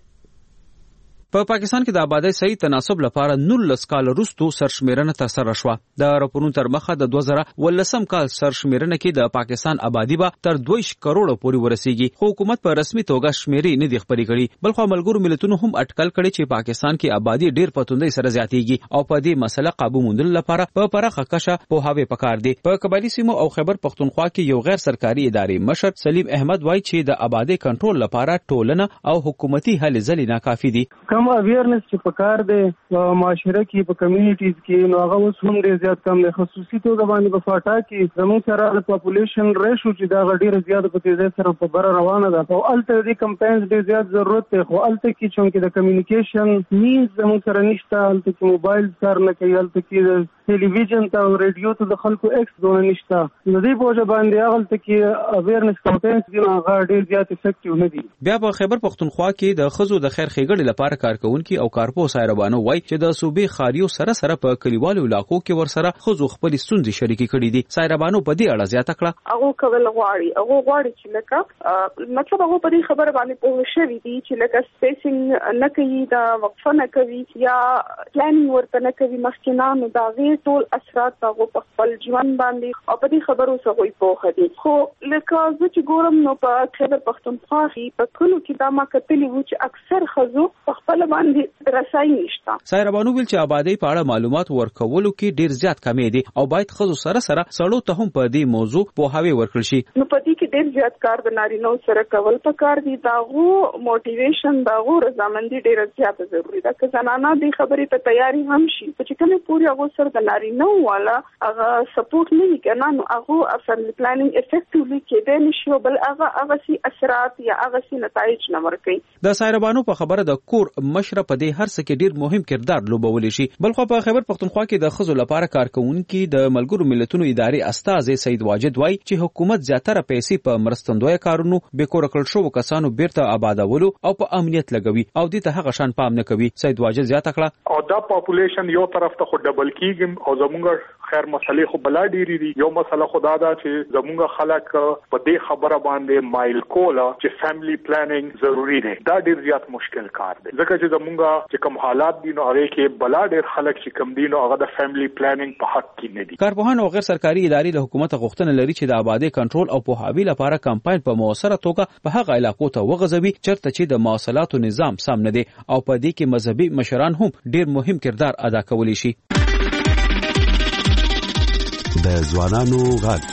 په پاکستان کې د آبادی صحیح تناسب لپاره 19 کال وروسته سرشمیرنه ترسره شوه. د راپورونو تر مخه د 2019 کال سرشمیرنه کې د پاکستان آبادی به تر 2 کروڑ پورې ورسیږي. خو حکومت په رسمي توګه شمیرې نه دي خبرې کړي. بلخو ملګرو ملتونو هم اټکل کړي چې پاکستان کې آبادی ډیر په توندۍ سره زیاتېږي او په دې مسله قابو موندل لپاره په پراخه کچه پوهاوی پکار دي. په قبایلی سیمو او خیبر پښتونخوا کې یو غیر سرکاري ادارې مشر سلیم احمد وایي چې د آبادی کنټرول لپاره ټولنه او حکومتي هلې ځلې ناکافي دي. کوم اویرنس چې پکار دی معاشره کې په کمیونټیز کې نو هغه اوس هم ډیر زیات کم دی. خصوصي توګه باندې په فاټا کې زموږ سره د پاپولیشن ریشو چې دا ډیر زیات په تیزی سره په بره روانه ده او الته د کمپاینز ډیر زیات ضرورت دی. خو الته کې چې د کمیونیکیشن مینز زموږ سره نشته، الته کې موبایل کار نه کوي، الته کې ټلویزیون ته او ریډیو ته د خلکو ایکس دونه نشته. د دې په وجه باندې هغه کې اویرنس کمپاینز دي هغه ډیر زیات افیکټیو نه دي. بیا په خیبر پښتونخوا کې د خزو د خیر ښېګړې لپاره کارکونکي او کارپو سایربانو وایي چې د صوبې خاریو سره سره په کلیوالو علاقو کې ورسره خزو خپل ستونزې شریکې کړې دي. سایربانو په دې اړه زیاته کړه. هغه کول غواړي چې لکه مطلب هغه په دې خبره باندې پوه شوی دي چې لکه سپیسینګ نه کوي، دا وقفه نه کوي یا پلانینګ ورته نه کوي مخکینانو دا غیر ټول اثرات هغه په خپل ژوند باندې او په دې خبرو سره پوه دي. خو لکه زه چې ګورم نو په خیبر پښتونخوا کې په کلو کې دا ما کتلی و چې اکثر خزو په خپل باندې رسایي نشته. سایربانو ویل چې آبادی په اړه معلومات ورکولو کې ډیر زیات کمی دي او باید خزو سره سره سړو ته هم په دې موضوع پوهاوی ورکړل شي. نو په دې کې ډیر زیات کار د نارینه سره کول پکار دي. داغو موټیویشن داغو رضامندي ډیر زیات ضروری ده که زنانه دې خبرې ته تیاری هم شي چې کله پوری هغه سره د نارینه والا هغه سپورټ نه وکړي نو هغه فیملی پلانینګ افیکټیولی کېدای نشي بل هغه سي اثرات یا هغه سي نتایج نه ورکړي. د سایربانو په خبره د کور مشره په دې هر څه کې ډیر مهم کردار لوبولی شي. بلخو په خیبر پښتونخوا کې د خزو لپاره کارکونکي د ملګرو ملتونو ادارې استاذ سید واجد وایي چې حکومت زیاتره پیسې په مرستندوی کارونو بیکور کړل شو کسانو بیرته آبادولو او په امنیت لګوي او دې ته هغه شان پام نه کوي. سید واجد زیاته کړه او دا پاپولیشن یو طرف ته خو ډبل کیږي او زمونږ خیر مسلې خو بلا ډیری دي. یو مسله خدا دا چې زمونږ خلک په دې خبره باندې مایل کوله چې فیملی پلانینګ ضروری دی. دا ډیر زیات مشکل کار دی ځکه چې زمونږ چې کوم حالات دي نو هغه کې بلا ډیر خلک چې کم دي نو هغه د فیملی پلانینګ په حق کې نه دي. کارپوهان او غیر سرکاري ادارې له حکومت غوښتنه لري چې د آبادی کنټرول او پوهاوی لپاره کمپاین په موثره توګه په هغه علاقو ته وغځوي چرته چې د مواصلاتو نظام سم نه دی او په دې کې مذهبي مشران هم ډیر مهم کردار ادا کولی شي. د ځوانانو غږ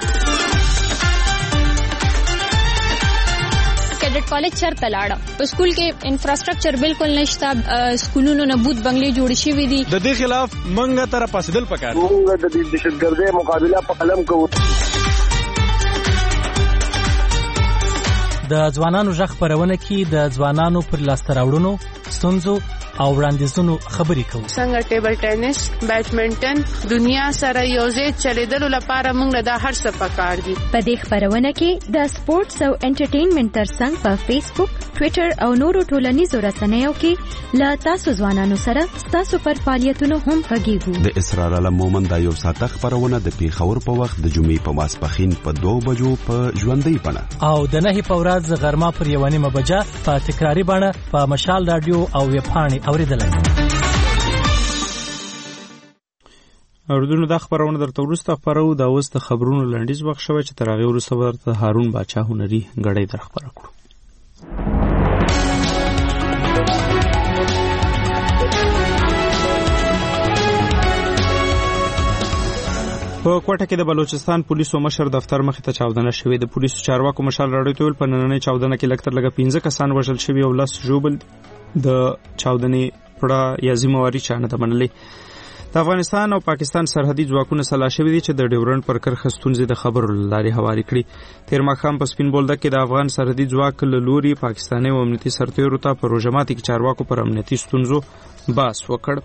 کیډټ کالج چرته لاړه په سکول کې انفراستراکچر بالکل نشته، سکولونو نه بوت بنگلې جوړ شوي دي. د دې خلاف منګه تر پاسدل پکار موږ د دهشتګردۍ مقابله په قلم کوو. د ځوانانو ژغ خپرونه کې د ځوانانو پر لاسته راوړنو، ستونزو او وړاندیزونو خبرې کوو. څنګه ټیبل ټینس، بیډمنټن دنیا سره یوځای چلیدلو لپاره موږ دا هر څه پکار دي. په دې خبرونه کې د سپورتس او انټرټینمنټ ترڅنګ په فیسبوک، ټوئیټر او نورو ټولنیزو رسنیو کې له تاسو ځوانانو سره تاسو پر فعالیتونو هم غږیږو. د اسرار علم مومند دا یو ساعته خبرونه د پیښور په وخت د جمعې په ماسپښین په 2 بجو په ژوندۍ بڼه او د 9 په ورځ غرمه پر 1 بجه په تکراری بڼه په مشال رادیو او ویب پاڼې اوریدلای. اوردونو دا خبرونه درته وروسته خبرو. دا اوس د خبرونو لنډیز وخت شوی چې تر هغې وروسته به درته هارون باچا هنري غړی در خبره کړو. په کوټه کې د بلوچستان پولیسو مشر دفتر مخې ته چاودنه شوې. د پولیسو چارواکو مشال راډیو ته ویل په نننۍ چاودنه کې لږ تر لږه 15 کسان وژل شوي او 10 ژوبل. د چاودنې پړه یا ذمہواري چا نه ده منلې. د افغانستان او پاکستان سرحدي ځواکونه سلا شوي دي چې د ډیورنډ پر کرښه ستونزې د خبرو له لارې هوارې کړي. تېر ماښام په سپین بولدک کې د افغان سرحدي ځواک له لوري پاکستاني او امنیتي سرتېرو ته په روژه ماتي کې چارواکو پر امنیتي ستونزو بحث وکړ.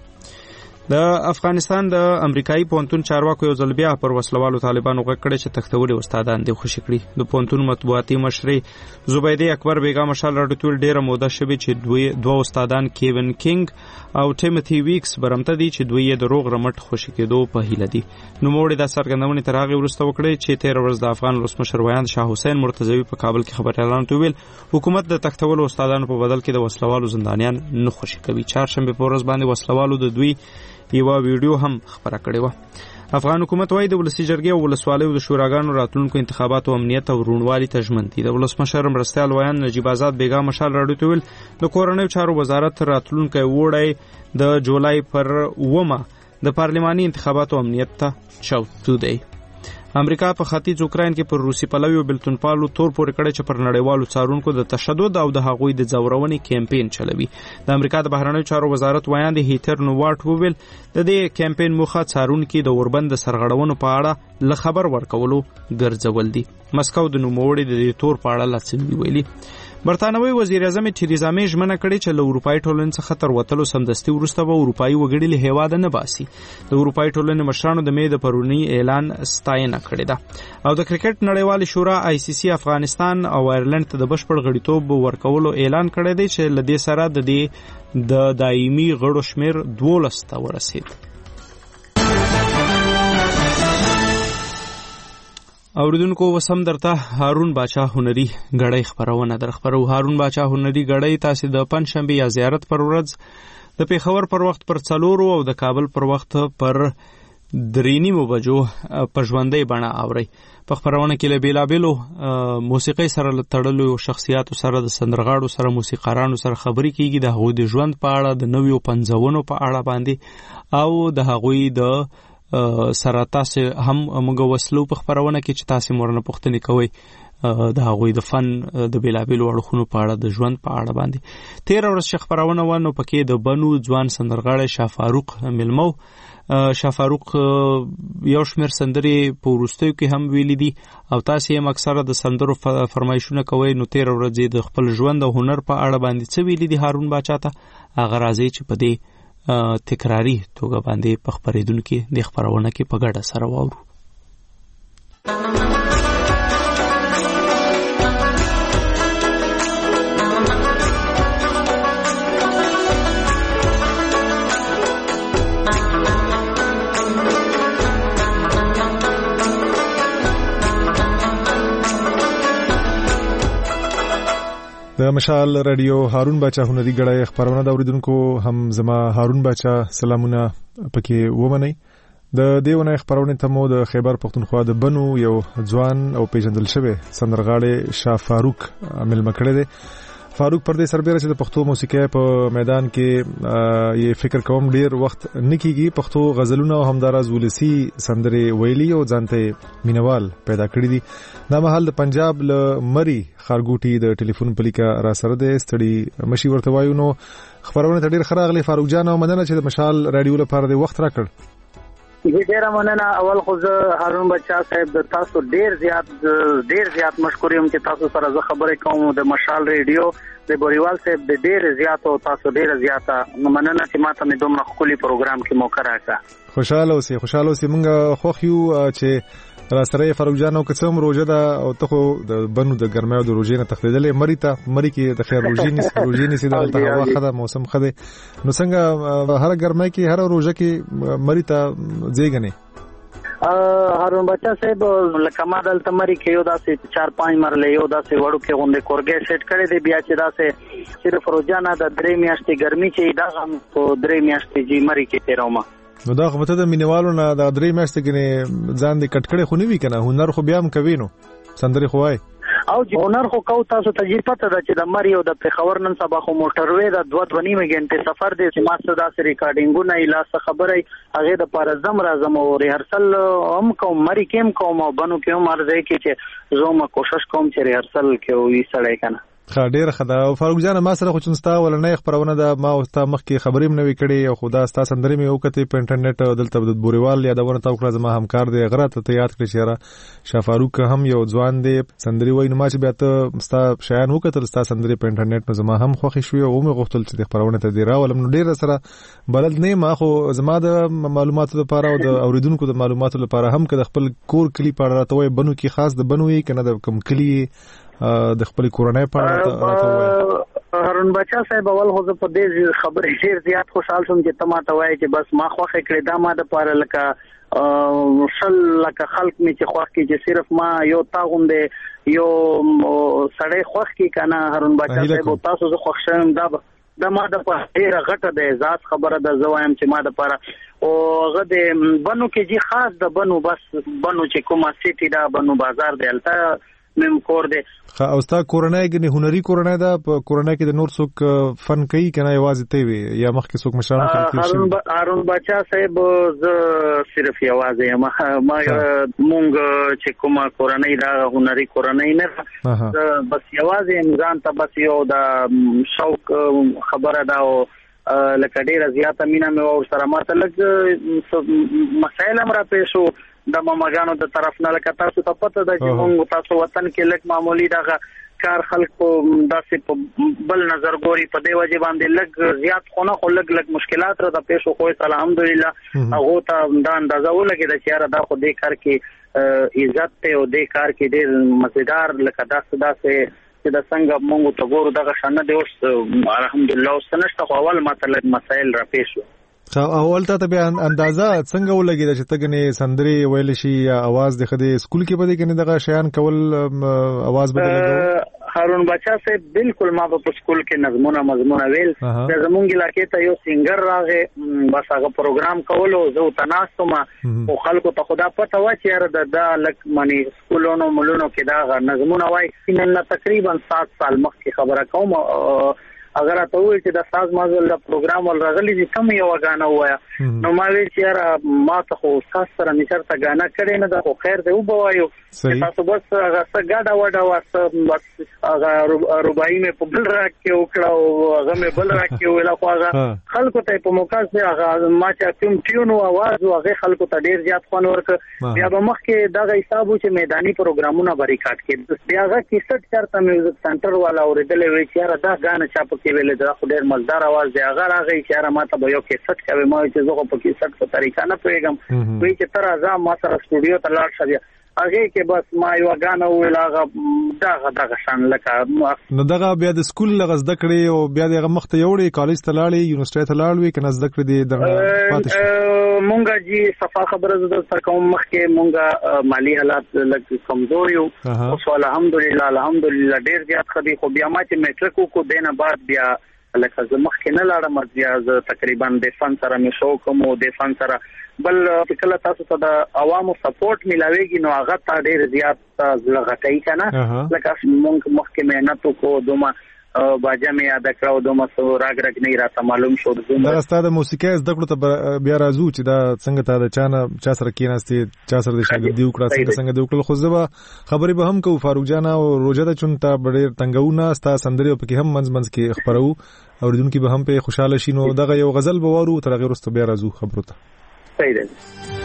د افغانستان د امریکایي پوهنتون چارواکو یو ځل بیا پر وسلوالو طالبانو غږ کړی چې تښتولي استادان دې خوشي کړي. د پوهنتون مطبوعاتي مشرې زبیده اکبر بیګا مشال راډیو ته ډیره موده شوې چې دوه استادان کیون کینګ او ټیموثي ویکس برمته دي چې دوی د روغ رمټ خوشي کېدو په هیله دي. نوموړي د څرګندونې تر هغې وروسته وکړې چې 13 ورځ د افغان ولسمشر ویاند شاه حسین مرتضوي په کابل کې خبريالانو ته ویل حکومت د تښتولو استادانو په بدل کې د وسلوالو زندانیان نه خوشي کوي. چهارشنبه په ورځ باندې وسلوالو د دوی یو ویډیو هم خبره کړې و. افغان حکومت وايي د ولسی جرګې او ولسوالیو د شوراګانو راتلونکو انتخاباتو امنیت او روڼوالي ته ژمن دي. د ولسمشر مرستیال ویاند نجیب آزاد بیګا مشال راډیو ته ویل د کورنیو چارو وزارت راتلونکو وړی د جولای پر 9 د پارلماني انتخاباتو امنیت ته چوتو دی. امریکا په ختیځ اوکراین کې پر روسي پلویو بلتون پالو تور پورې کړی چې پر نړیوالو څارونکو د تشدد او د هغوی د ځورونې کمپاین چلوي. د امریکا د بهرنیو چارو وزارت ویاند هیتر نوواټ وویل د دې کمپاین موخه څارونکي د اوربند سرغړونو په اړه له خبر ورکولو ګرځول دي. مسکو د نوموړي د دې تور په اړه لڅنوي ویلي. برتانوي وزیر اعظم تریزا مې ژمنه کړې چې له اروپایي ټولنې څخه تر وتلو سمدستي وروسته به اروپایي وګړي له هېواده نه باسي. د اروپایي ټولنې مشرانو د مې د پرونی اعلان ستاینه کړې ده. او د کرکټ نړیوال شورا ICC افغانستان او آیرلند ته د بشپړ غړیتوب ورکولو اعلان کړی دی چې له دې سره د دې د دایمي غړو شمیر 12 ته ورسید. اوریدونکو وسم درته هارون باچا هنري غړی خبرونه در خبرو. هارون باچا هنري غړی تاسو د پنځشنبه یا زیارت پر ورځ د پیښور پر وخت پر 4 او د کابل پر وخت پر 3 بجو په ژوندۍ بڼه اوري. په خبرونه کې له بیلابلو موسیقي سره تړلو شخصیاتو سره د سندرغاړو سره موسیقارانو سره خبرې کیږي د هغوی د ژوند په اړه د نویو پنځونو په اړه باندې او د هغوی د سره تاسو هم موږ وسلو په خبرونه کې چې تاسو مورنه پوښتنه کوي د هغوی د فن د بیلابلو اړخونو په اړه د ژوند په اړه باندې 13 ورځ خبرونه ونه پکې د بنو ځوان سندرغاړی شاه فاروق ملمو. شاه فاروق یو شمېر سندرې په وروستیو کې هم ویلي دي او تاسو یې اکثره د سندرو فرمایشونه کوي. نو 13 ورځې د خپل ژوند او هنر په اړه باندې څه ویلي دي هارون باچا ته هغه راځي چې په دې تکراری توګه باندې په خبرېدونکو د خبرونه کې په ګډه سره واورو. د مشال رادیو هارون باچا هنري غړی خبرونه د اوریدونکو هم زما هارون باچا سلامونه پکې ومني. د دیونه خبرونه ته مو د خیبر پختونخوا د بنو یو ځوان او پیژندل شوی سندرغاړی شاه فاروق عمل مکړه دي. فاروق پردې سربېره چې د پښتو موسیقۍ په میدان کې یې فکر کوم ډیر وخت نکېږي. پښتو غزلونه او همداراز ولسی سندرې ویلي او ځانته مینوال پیدا کړی دي. دا مهال د پنجاب له مری خارګوټي د ټلیفون پلیکا را سره د ستړي مشي ورته وایو. نو خبرونه ډیر خراغلي فاروق جان او مننه چې د مشال رادیو لپاره د وخت راکړ. ډیره مننه. اول خو زه هارون بچا صاحب د تاسو ډیر زیات مشکور یم چې تاسو سره زه خبرې کوم د مشال ریډیو د بوریوال صاحب د ډیر زیات او تاسو ډیر زیاته مننه چې ماته مې دومره خولي پروګرام کې موقع راکړه. خوشاله اوسې مونږ خوښ یو چې را سره فاروق جان او کڅوم روزه ده او ته خو د بنو د ګرمۍ او د روزې نه تخلیدلې مری کې د خیر روزې نسی د هوا خده موسم خده نو څنګه هر ګرمۍ کې هر روزه کې مری ته ځيګنه هارون بچا صاحب لکه ما دلته مری کې یو داسې 4-5 مرلې یو داسې وړو کې غونډې کورګې سیټ کړې دی بیا چې داسې صرف روزانه د 3 میاشتې ګرمي چې دا هم په 3 میاشتې جی مری کې تیرومه. نو دا خو ته د مینوالو نه د 3 میاشتې کې ځان دې کټکړې خو نه وی کنه هنر خو بیا هم کوي نو سندري خو وای او هنر خو کو تاسو ته جی پته ده چې د مری او د پیښور نن سبا خو موټروي د 2.5 غنټه سفر دی چې ما څه داسې ریکارډینګونه ایله خبره هغه د پارزم راځم او ریهرسل هم کوم مری کېم کوم او بنو کوم ارزه کې چې زوم کوشش کوم چې ریهرسل کې وي سړی کنه. ډیر خدا فاروق جان ما سره خو چنستا ولنې خبرونه ده ما او تا مخ کې خبرې منوي کړي او خدا ستا سندري مې وکړې په انټرنیټ دلته د بوریوال یادونه تا وکړه زما همکار دی غره ته یاد کړی چې شاه فاروق هم یو ځوان دی سندري وای نو ما چې بیا ته ستا شایان وکړل ستا سندري په انټرنیټ نو زما هم خوښ شوې او مې غوښتل چې د خبرونه ته دی راولم نو ډیر سره بلد نه ما خو زما د معلوماتو لپاره او د اوریدونکو د معلوماتو لپاره هم که د خپل کور کلی په اړه راته وای بنو کې خاص د بنو یې کنه د کم کلی د خپل کورنۍ په اړه هارون بچا صاحب اول خو په دې خبرې ډیر زیات خوشحال شوم چې تما ته وایي چې بس ما خوښه کړې دا ما د پاره لکه شل لکه خلق می چې خوښ کی چې صرف ما یو تاغوندې یو سړی خوښ کی کنه هارون بچا صاحب تاسو زه خوښ شوم دا ما د پاره ډیره غټه د اعزاز خبره ده زوایم چې ما د پاره او هغه د بنو کې جی خاص د بنو بس بنو چې کومه سیټي دا بنو بازار دی الته مم کور دی او ستا کورنۍ کې هنري کورنۍ ده په کورنۍ کې د نور څوک فن کوي کنه یوازې ته وي یا مخکې څوک مشران کوي. هارون بچا صاحب ز صرف یوازې ما مونږ چې کومه کورنۍ دا هنري کورنۍ نه بس یوازې ځان ته بس یو د شوق خبره ده او لکه ډیره زیاته مینا مې ور سره ماته لږ مسائل هم را پېښو د ماماګانو د طرف نه لکه تاسو ته پته ده چې موږ تاسو وطن کې لک معمولی دغه کار خلک په داسې په بل نظر ګوري په دی وجه باندې لګ زیات خونه خو لګ مشکلات را د پېښو خو الحمدلله هغه ته دا اندازه ولګي د چیرې دا خو دې کار کې عزت ته او دې کار کې ډېر مزیدار لکه داسې چې د څنګه موږ ته ګورو دغه شانه دی اوس الحمدلله اوس نشته خو اول مطلب مسائل را پېښو اول ته بیا اندازه څنګه ولګی چې تګنې سندري ویل شي یا आवाज د خدي سکول کې بده کنه دغه شیان کول आवाज بدلېږي. هارون بچا صاحب بالکل ما په سکول کې مضمون ویل د زمونږ علاقې ته یو سنگر راغی بس هغه پروګرام کولو زه تناستم او خلکو ته خدا پته و چې دا لک معنی سکولونو مولونو کې دا نظمونه وای نن تقریبا 7 سال مخکې خبره کوم اگر ته وایي چې د ساز مازل د پروګرام ول راغلي چې کم یو غاڼه وایا نو ما ویل چې ما ته خو تاسو سره نشرته غاڼه کړي نه د خو خیر دی وبوایو تاسو بس هغه څنګه وډا واسه بس هغه رباعي مې په بل راکې وکړه او هغه مې بل راکې ویل خو هغه خلکو ته په موقع سره هغه ما چې کوم ټیونو आवाज هغه خلکو ته ډیر زیات خوان ورک بیا به مخکې دغه حساب چې میداني پروګرامونه به ریکارډ کړي بیا هغه 61 چارته میوزیک سنټر والا اوریدلې وی چې دا غاڼه چا کې ویل دا خو ډیر مزدار आवाज دی هغه راغی چې ما ته به یو کیسټ کوي ما چې زه په کیسټ په طریقه نه پوهیږم وی چې تر ازا ما سره سټوډیو ته لاړ شوی هغه کې بس ما یو غاڼه ویل هغه دغه شان لکه نو دغه بیا د سکول لغه زده کړې او بیا دغه مخته یوړې کالج ته لاړې یونیورسيټي ته لاړې کنه زده کړې دي دغه پاتې مونږه جی صفه خبره زده تر کوم مخکې مونږه مالی حالات لږ کمزور یو او الحمدلله ډیر زیات خدي خو بیا ما چې میټریک کو دینه بعد بیا لکه زه مخکې نه لاړم بیا زه تقریبا د فن سره مې شو کوم او د فن سره بل کله تاسو ته د عوامو سپورټ ملاويږي نو هغه ته ډیر زیات زړه کنه لکه مونږ مخکې مهنت کو دومره باجا مې یاد کړو دومره سو راګ نه راته معلوم شو دا ستاسو د موسیقي زده کړو ته بیا راځو چې دا څنګه ته د چا سره کېناستې چا سره د شاګردي وکړه څنګه د وکړل خو زه خبرې به هم کو فاروق جان او روزه د چونتا ډېر تنګونه ستا سندري په کې هم منځ کې خبرو اوریدونکو به هم په خوشاله شینو دغه یو غزل به وورو تر غیر واستو بیا راځو خبرو ته صحیح دی.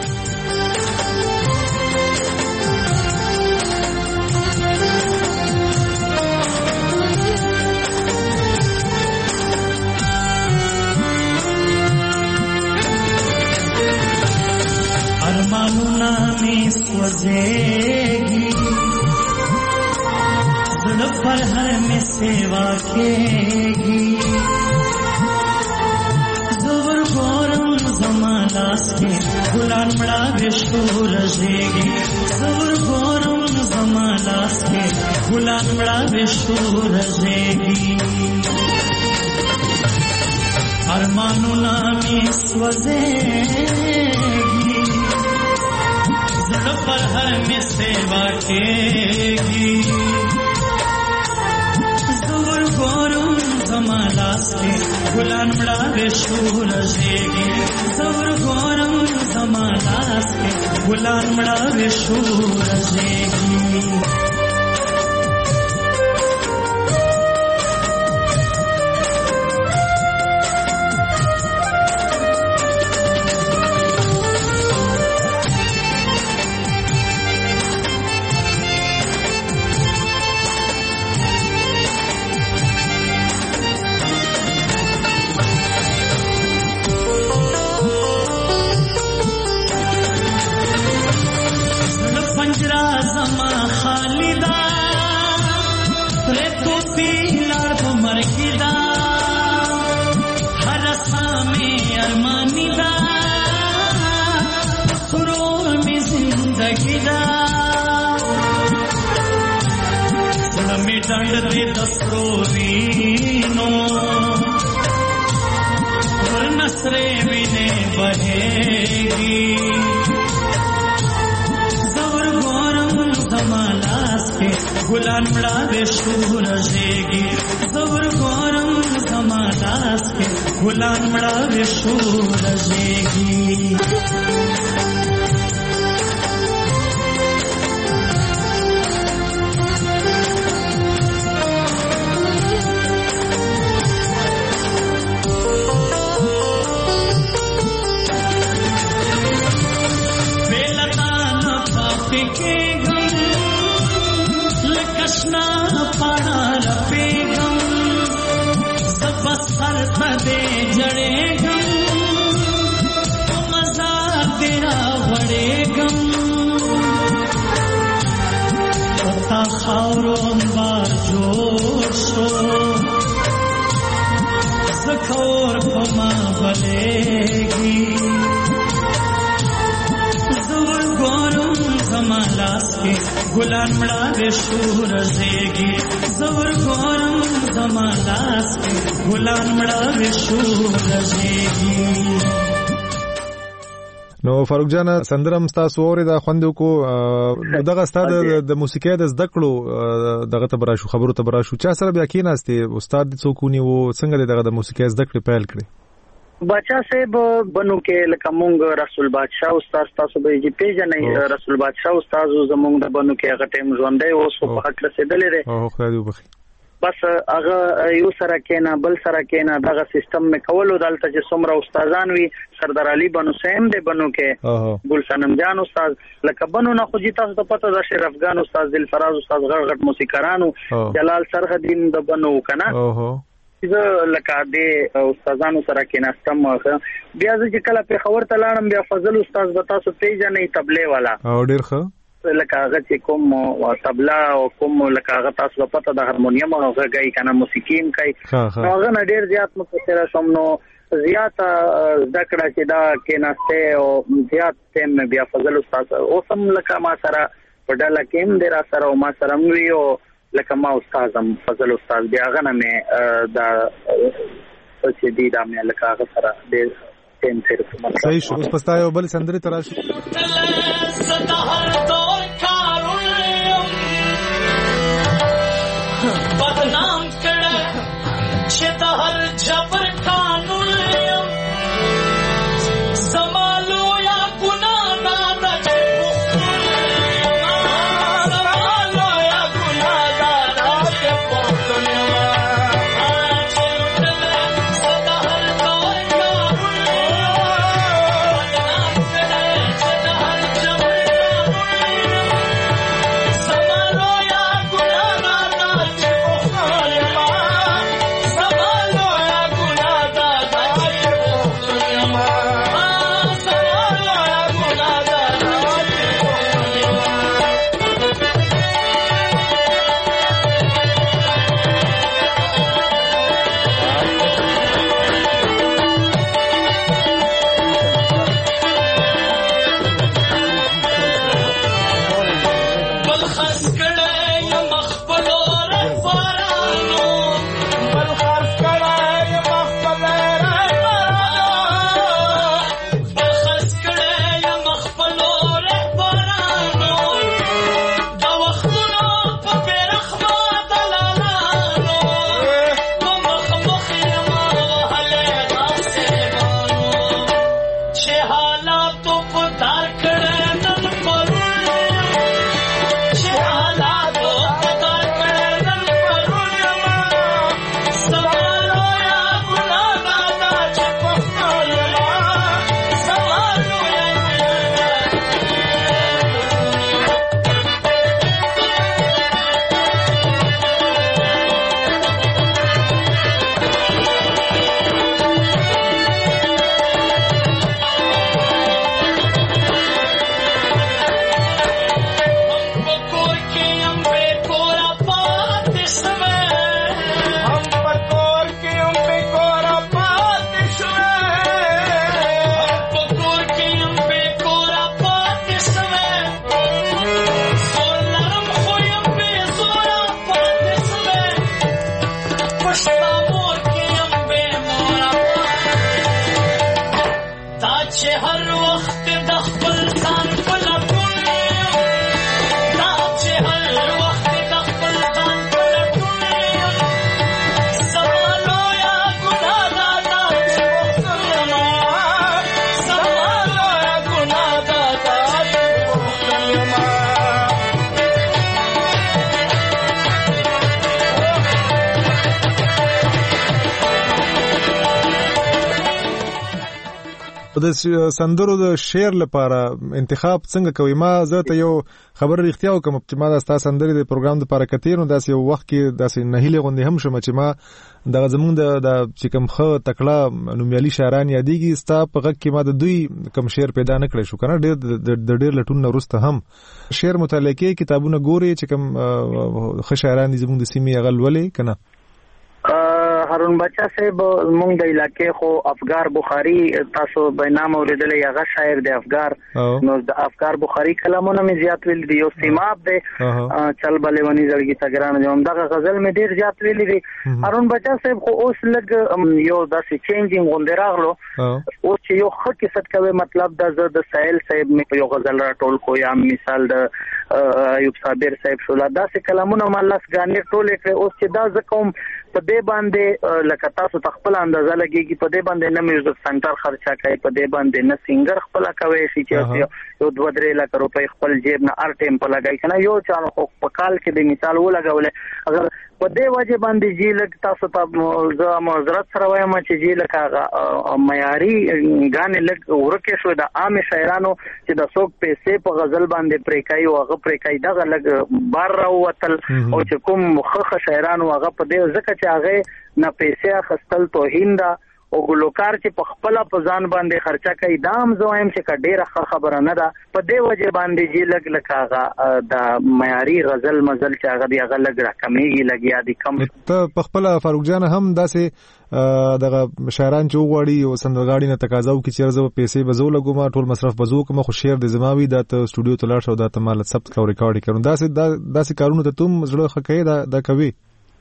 ارمانونا می سوزیگی زړه پر هر می سیوا کېږي زور ګورم زما لاس کې ګلان مړه وشو رژېږي زور ګورم زما لاس کې ګلان مړه وشو رژېږي ارمانونا می سوزیگی زړه پر هر می سیوا کېږي زور ګورم زما لاس کې ګلان مړه وشو رژېږي زور ګورم زما لاس کې ګلان مړه وشو رژېږي ګلان مړه وشو رژېږي زور ګورم زما لاس کې ګلان مړه وشو رژېږي दे जड़े गम मजा तेरा बड़े गम पता खारो अंबार जोशो सखोर पमा बलेगी जोर गोरम जमालास के गुलान मड़ा वेशो रजेगी जोर गोरम जमालास के गुलान मड़ा वेशो रजेगी. نو فاروق جان سندرم تاسو اوري دا خوندو کو دغه استاد د موسیقۍ د زده کړو دغه تبراشو خبرو تبراشو چا سره بیا کیناسته استاد څوکونی وو څنګه دغه د موسیقۍ زده کړې پیل کړې بچا صاحب بنو کې لکه مونږ رسول بادشاہ استاد تاسو به جی پیژنې رسول بادشاہ استاد زمونږ د بنو کې هغه ټیم ژوندې اوس په حق رسیدلې ده او خدای دې وبخي بس هغه یو سره کېنا بل سره کېنا دغه سیستم می کولو دلته چې څومره استادان وي سردار علي بنو سیم دې بنو کې ګل صنم جان استاد لکه بنو نه خو جی تاسو ته پته ده شرف ګان استاد دلفراز استاد غړغړ موسیقارانو جلال سرحدین د بنو کنه زه لکه دې استادانو سره کېناستم بیا چې کله په خبر تلاړم بیا فضل استاد بتا سو پیژنې تبلې والا او ډیر ښه لکه هغه چې کوم طبلا او کوم لکه هغه تاسو پته د هارمونیم او غږی کنه موسیقیم کوي نو هغه ډیر زیات متاثر شوم نو زیات ذکر چې دا کېناسته او زیات تم بیا فضل استاد او سم لکه ما سره وډاله کېم د را سره او ما سره ویو لکه ما استادم فضل استاد بیا غنه مې دا چې دی دا مې لکه هغه سره د تم سره صحیح شو اوس پستا یو بل سندري تراشي بدنام کړه چې د هر جبر قانون سمالو یا ګناه نه ده سمالو یا ګناه ده چې پوښتنه چې د هر چې هر وخت د خپل ځان په لټون دا چې هر وخت د خپل ځان په لټون زما لویه ګناه ده دا چې وختلما زما لویه ګناه ده دا چې وختلما د سندرو د شعر لپاره انتخاب څنګه کوي؟ ما زه ته یو خبر رښتیا وکم چې ما د تاسو سندري د پروګرام د لپاره کتیر نو داسې یو وخت کې داسې نهیله غوندې هم شوم چې ما د زمونږ د چې کوم خو تکړه نومیالي شاعران یادېږي ستا په غږ کې ما د دوی کوم شعر پیدا نه کړی شو کنه ډېر لټون نه وروسته هم شعر مطالعه کې کتابونه ګوري چې کوم خو شاعران دي زمونږ د سیمې هغه لولې کنه هارون بچا صاحب مونږ د علاقې خو افغار بخاری تاسو به نام اوریدلې هغه شاعر دی افغار نو د افغار بخاری کلامونه مې زیات ویل دي یو سیماب دی چل بلې ونی زړګي تګران جو همدغه غزل مې ډیر زیات ویل دي هارون بچا صاحب خو اوس لګ یو داسې چینجینګ غونډه راغلو اوس چې یو خط کې ست کوي مطلب د سائل صاحب مې یو غزل را ټول کو یا مثال د ایوب صابر صاحب شولا داسې کلامونه مالس غانې ټولې کړ اوس چې دا زکوم په دې باندې لکه تاسو خپل اندازه لګيږي په دې باندې نه میوزیک سنټر خرچه کوي په دې باندې نه سنگر خپل کوي چې یو 2-3 لک روپۍ خپل جیب نه ار ټیم په لګای کنه یو چا په کال کې د مثال ولګول اگر په دې وجه باندې جی لک تاسو ته زه معذرت سره وایم چې جی لک معیاري غانې لک ورکه شو د عام شاعرانو چې د څوک پیسې په غزل باندې پرې کوي او هغه پرې کوي دغه لګ بار راوتل او چې کوم مخخ شاعرانو هغه په دې ځکه چې هغه نه پیسې اخستل توهین ده او ګلوکار چې په خپل په ځان باندې خرچه کوي دام زویم چې ډیره خبره نه ده په دې وجه باندې جی لګ لکاغه د معیاري غزل مزل چې هغه دی هغه لګ راکمېږي لګیا دي کم ته په خپل فاروق جان هم داسې دغه شاعران چې وغواړي او سندرغاړي نه تقاضا وکړي چې زه پیسې بزو لګوم ټول مصرف بزو کوم خو شعر د زماوي د سټوډیو ته لاړ شو د مال ثبت کو ریکارډ کړو داسې کارونه ته تم زړه خکې دا کوي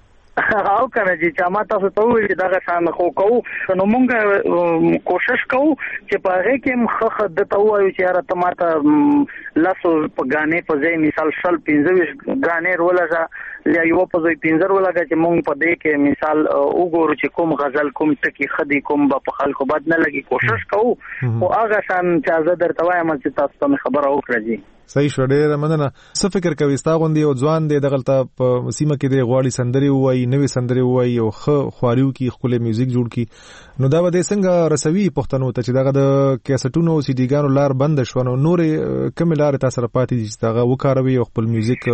او کنه چې ما تاسو ته ویل دا شان خو کو نو مونږ کوشش کوو چې په هغه کې مخخ د توایو چې را تماته لاسو په غانې په ځای مثال 15 غانې رولاځه یا یو په ځای 15 رولاګه چې مونږ په دې کې مثال وګورو چې کوم غزل کوم ټکی خدي کوم په خلکو بد نه لګي کوشش کوو او هغه شان چې زه درته وایم چې تاسو ته خبره وکړئ صحیح شو ډېر مننه څه فکر کوي ستا غوندي او ځوان دی دغلطه په سیمه کې دی غواړي سندري وایي نوې سندري وایي او خواریو کې خپل میوزیک جوړ کی نو دا به څنګه رسوي پښتنو ته چې دغه د کیسټونو او سی ډیګانو لار بند شو نو نورې کوم لار تاسو را پاتې دي چې دغه وکاروي او خپل میوزیک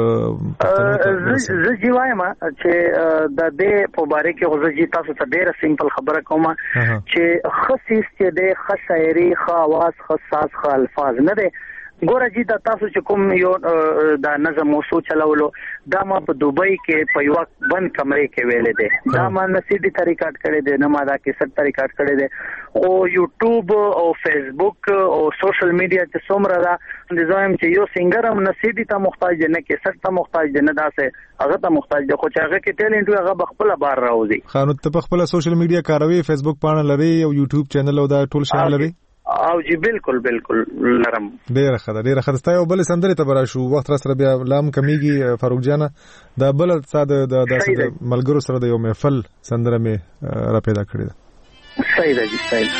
زه جوایم چې د دې په باره کې غوږی تاسو ته ډېر سیمپل خبره کوم چې خصيص چې د خشاعري خواص خاص خ الفاظ نه دي ګوره جی دا تاسو چې کوم یو دا نظم موسو چلولو دا ما په دوبۍ کې په یو بند کمرې کې ویلې دي دا ما نسیدي طریقات کړي دي نه ما دا کې ست طریقات کړي دي او یوټیوب او فیسبوک او سوشل میډیا چې څومره دا نظام چې یو سنگر هم نسیدي ته محتاج دی نه کې ست ته محتاج دی نه داسه هغه ته محتاج دی خو چې هغه کې ټیلنټ هغه بخپل بار راوځي خانو ته بخپل سوشل میډیا کاروي فیسبوک پاڼه لري او یوټیوب چینل او دا ټول شامل لري او جی بالکل لرم ډیره خدای ستا یو بل سندري ته برا شو وخت را سره بیا لام کمیږي فاروق جان دا بل ساده د ملګرو سره د یو محفل سندره مې را پیدا کړی ده صحیح ده جی صحیح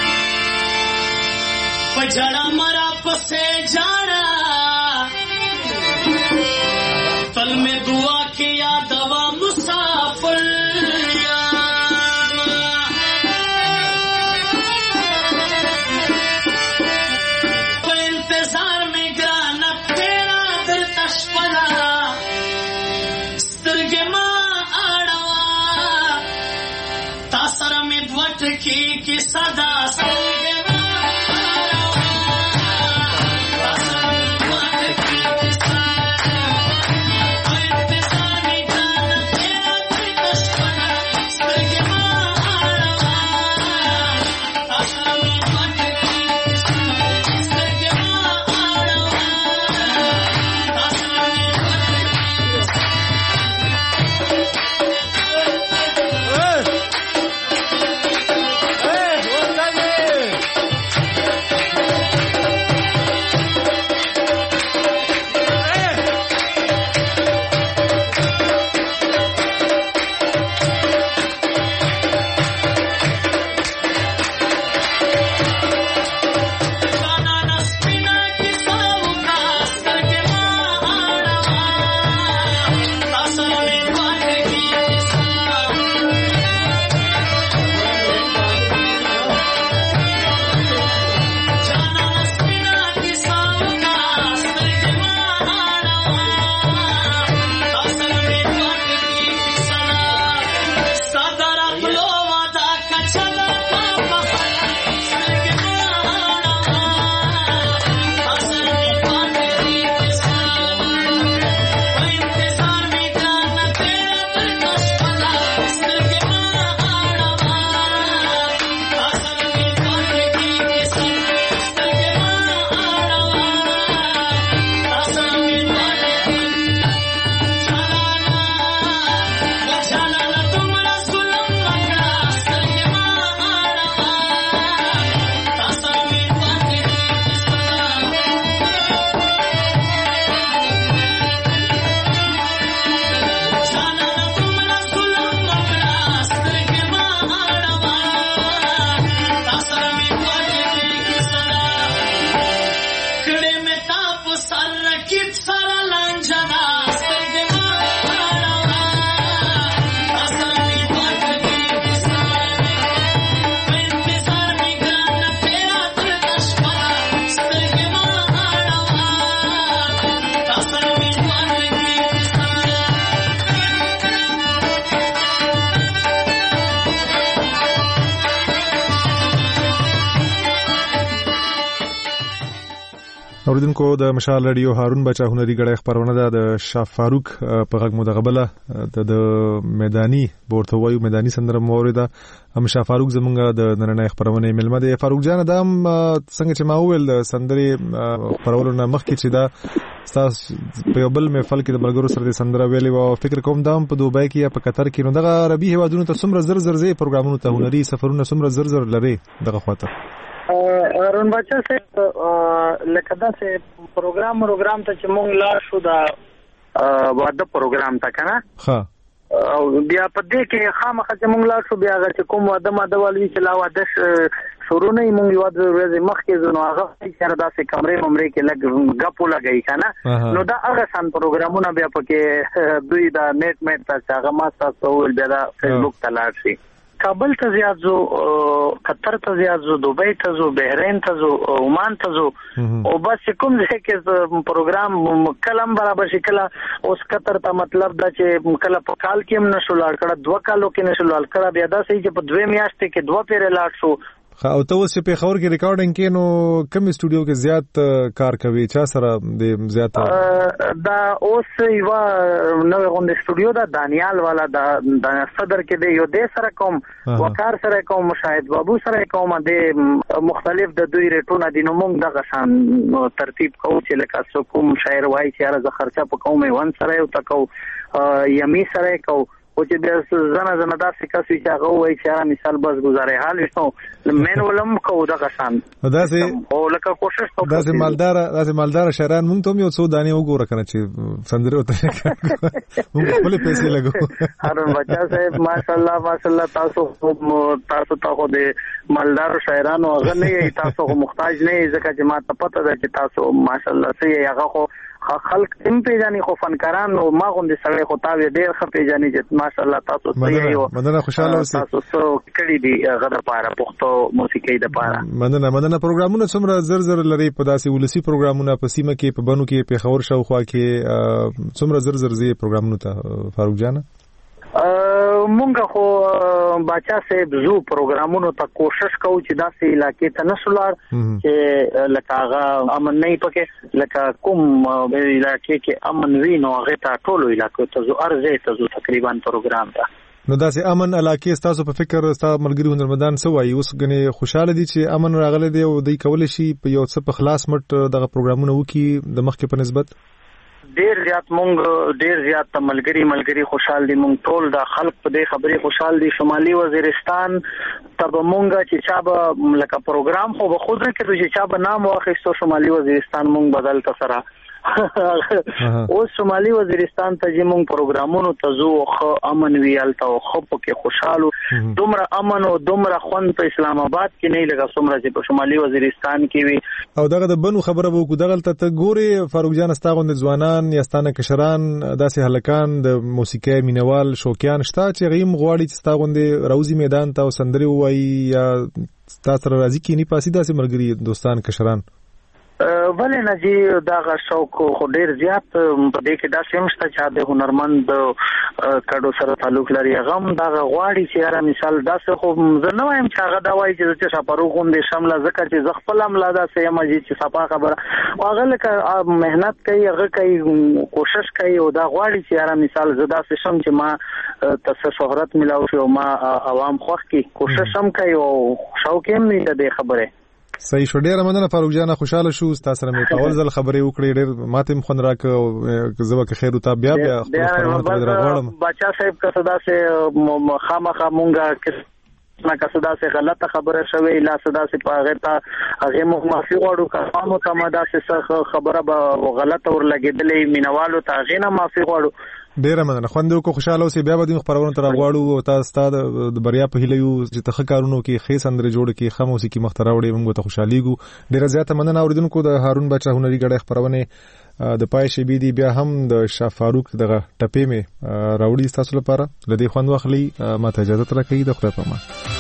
پجړه مرا پسې جانا تل میں دعا کیا دوا مسافر की सदा اوریدونکو د مشال رادیو هارون بچا هنري غړې خبرونه ده د شاه فاروق په غږ مدغبله د میدانی بورته وایو میدانی سندره موریده هم شاه فاروق زمونږ د نننۍ خبرونه ملمه ده فاروق جان د څنګه چې ما وویل د سندري خبرونه مخکې چې دا تاسو په بل محفل کې د ملګرو سره د سندره ویلي او فکر کوم دا په دوبۍ کې یا په قطر کې نو دغه عربي هوادونو ته څومره زر زر زی پروګرامونو ته هنري سفرونه څومره زر زر لري دغه خواته رون بچا سے لکه دا سے پروګرام ته چې مونږ لا شو دا واده پروګرام تا کنه ها او بیا په دې کې خامخا چې مونږ لا شو بیا چې کوم واده والي چې لا واده شروع نه مونږ یو ورځ مخکې زنو هغه چې دا سه کمرې کې لګ غپو لګی کنه نو دا هغه سان پروګرامونه بیا پکې دوی دا نیټ ته هغه ما تاسو ول بیا دا فیسبوک ته لاړ شي کابل ته زیات زو قطر ته زیات زو دوبۍ ته زو بحرین ته زو عمان ته زو او بس کوم ځای کې پروګرام کلم برابر شي کله اوس قطر ته مطلب دا چې کله په کال کې هم نشو لاړ کړه 2 کالو کې نشو لاړ کړه بیا دا صحیح چې په 2 میاشتې کې 2 پیره لاړ شو او ته اوس په خبر کې ریکارډینګ کې نو کوم استودیو کې زیات کار کوي چا سره د زیات دا اوس یو نو غوند استودیو دا دانیال والا دا صدر کې دی یو د سره کوم وقار سره کوم مشاهد بابو سره کوم د مختلف د دوی ریټونه د نومونګ دغه شان ترتیب کوو چې لکه څو کوم شاعر وایي چې راز خرچه په کومه ون سره یو تکو یمی سره کوو او چې بیا زنه داسې کسي چې هغه وایي چې مثال بس گزارې حال وشو مین ولم کو دغه شان داسې او لکه کوشش کوو داسې مالدار شهران مونږ ته یو څو دانې وګوره کنه چې سندره وته مونږ خپل پیسې لګو هارون بچا صاحب ماشاءالله تاسو ته خو د مالدار شهرانو هغه نه تاسو محتاج نه ځکه چې ما ته پته ده چې تاسو ماشاءالله سي هغه خو خلق تم پیژني خو فنکاران او ما غوندې سره خو تاوی ډېر ښه پیژني چې ماشاءالله تاسو صحیح یو مننه خوشاله اوسئ تاسو کړي دي غره لپاره پښتو موسیقي لپاره مننه پروګرامونه څومره زر زر لري په داسې ولسی پروګرامونه په سیمه کې په بنو کې په خبر شاوخوا کې څومره زر زر زی پروګرامونه ته فاروق جان مونږ خو بچا صاحب زو پروګرامونو ته کوشش کوو چې داسې علاقې ته نشولار چې لکه هغه امن نه پکې لکه کوم علاقې کې امن وي نو هغه ته ټولو علاقو ته زو ارزه ته زو تقریبا پروګرام ته نو داسې امن علاقې تاسو په فکر تاسو ملګری هنرمندان څه وایي اوس غني خوشاله دي چې امن راغله دی او دوی کول شي په یو څه په خلاص مټ دغه پروګرامونه وکي د مخکې په نسبت ډیر زیات ملګری خوشحال دي مونږ ټول د خلک په دې خبرې خوشحال دي شمالي وزیرستان تب مونږ چې چا به لکه پروګرام خو به خود کې چې چا به نام واخیستو شمالي وزیرستان مونږ بدل تسره اوس شمالي وزیرستان ته چې مونږ پروګرامونو ته زو خو امن ویالته او خو په خوشحالو دومره امن او دومره خوند په اسلام آباد کې نه لګا څومره چې په شمالي وزیرستان کې وي او دغه د بنو خبره وو کو دغه ته ګوري فاروق جان استاغوند ځوانان یاستانه کشران داسې هلکان د موسیقي مینوال شوقیان شته چې غیم غواړي چې استاغوند روزي میدان ته سندري وایي یا تاسو راځي کې نه پاسي داسې ملګری دوستان کشران ولې نه جی دا شوق خو ډیر زیات په دې کې دا سمشته چې د هنرمند کډو سره تعلق لري غم دا غواړي چې یاره مثال دا څه خو زه نه وایم چې هغه دا وایي چې شپارو غوندې شامله ځکه چې ز خپل عمله دا سه ما چې صفه خبره هغه لکه مهنت کوي هغه کوي کوشش کوي او دا غواړي چې یاره مثال زه دا څه شم چې ما تاسو شهرت ملاو شي او ما عوام خوښ کی کوشش هم کوي او شوق هم نه دې خبره صحیح شو ډیره مننه فاروق جان خوشاله شو تاسو سره مې په اول ځل خبرې وکړې ډیر ماته مخون راک او زبکه خیر او ته بیا خپل غواړم بچا صاحب کا صدا سے خامخا مونږه نه کسدا سے غلطه خبره شوی لا صدا سے پاغه تا هغه معافي غواړو کارمو ته ماده سے خبره به غلطه ور لګیدلې مینوالو ته غینه معافي غواړو ډیره مننه خوندو کو خوشاله اوسې بیا به د خبرونو تر غواړو او تاسو د بریا په هیله یو چې تخ کارونو کې خې سندره جوړ کې خموسي کې مختراوړې موږ ته خوشاليګو ډیره زیاته مننه اوریدونکو د هارون بچا هنري غړې خبرونه د پای شي بي دي بیا هم د شاه فاروق دغه ټپې مې راوړي تاسو لپاره لدی خوند واخلي ماته اجازه ترکې د خدای په امان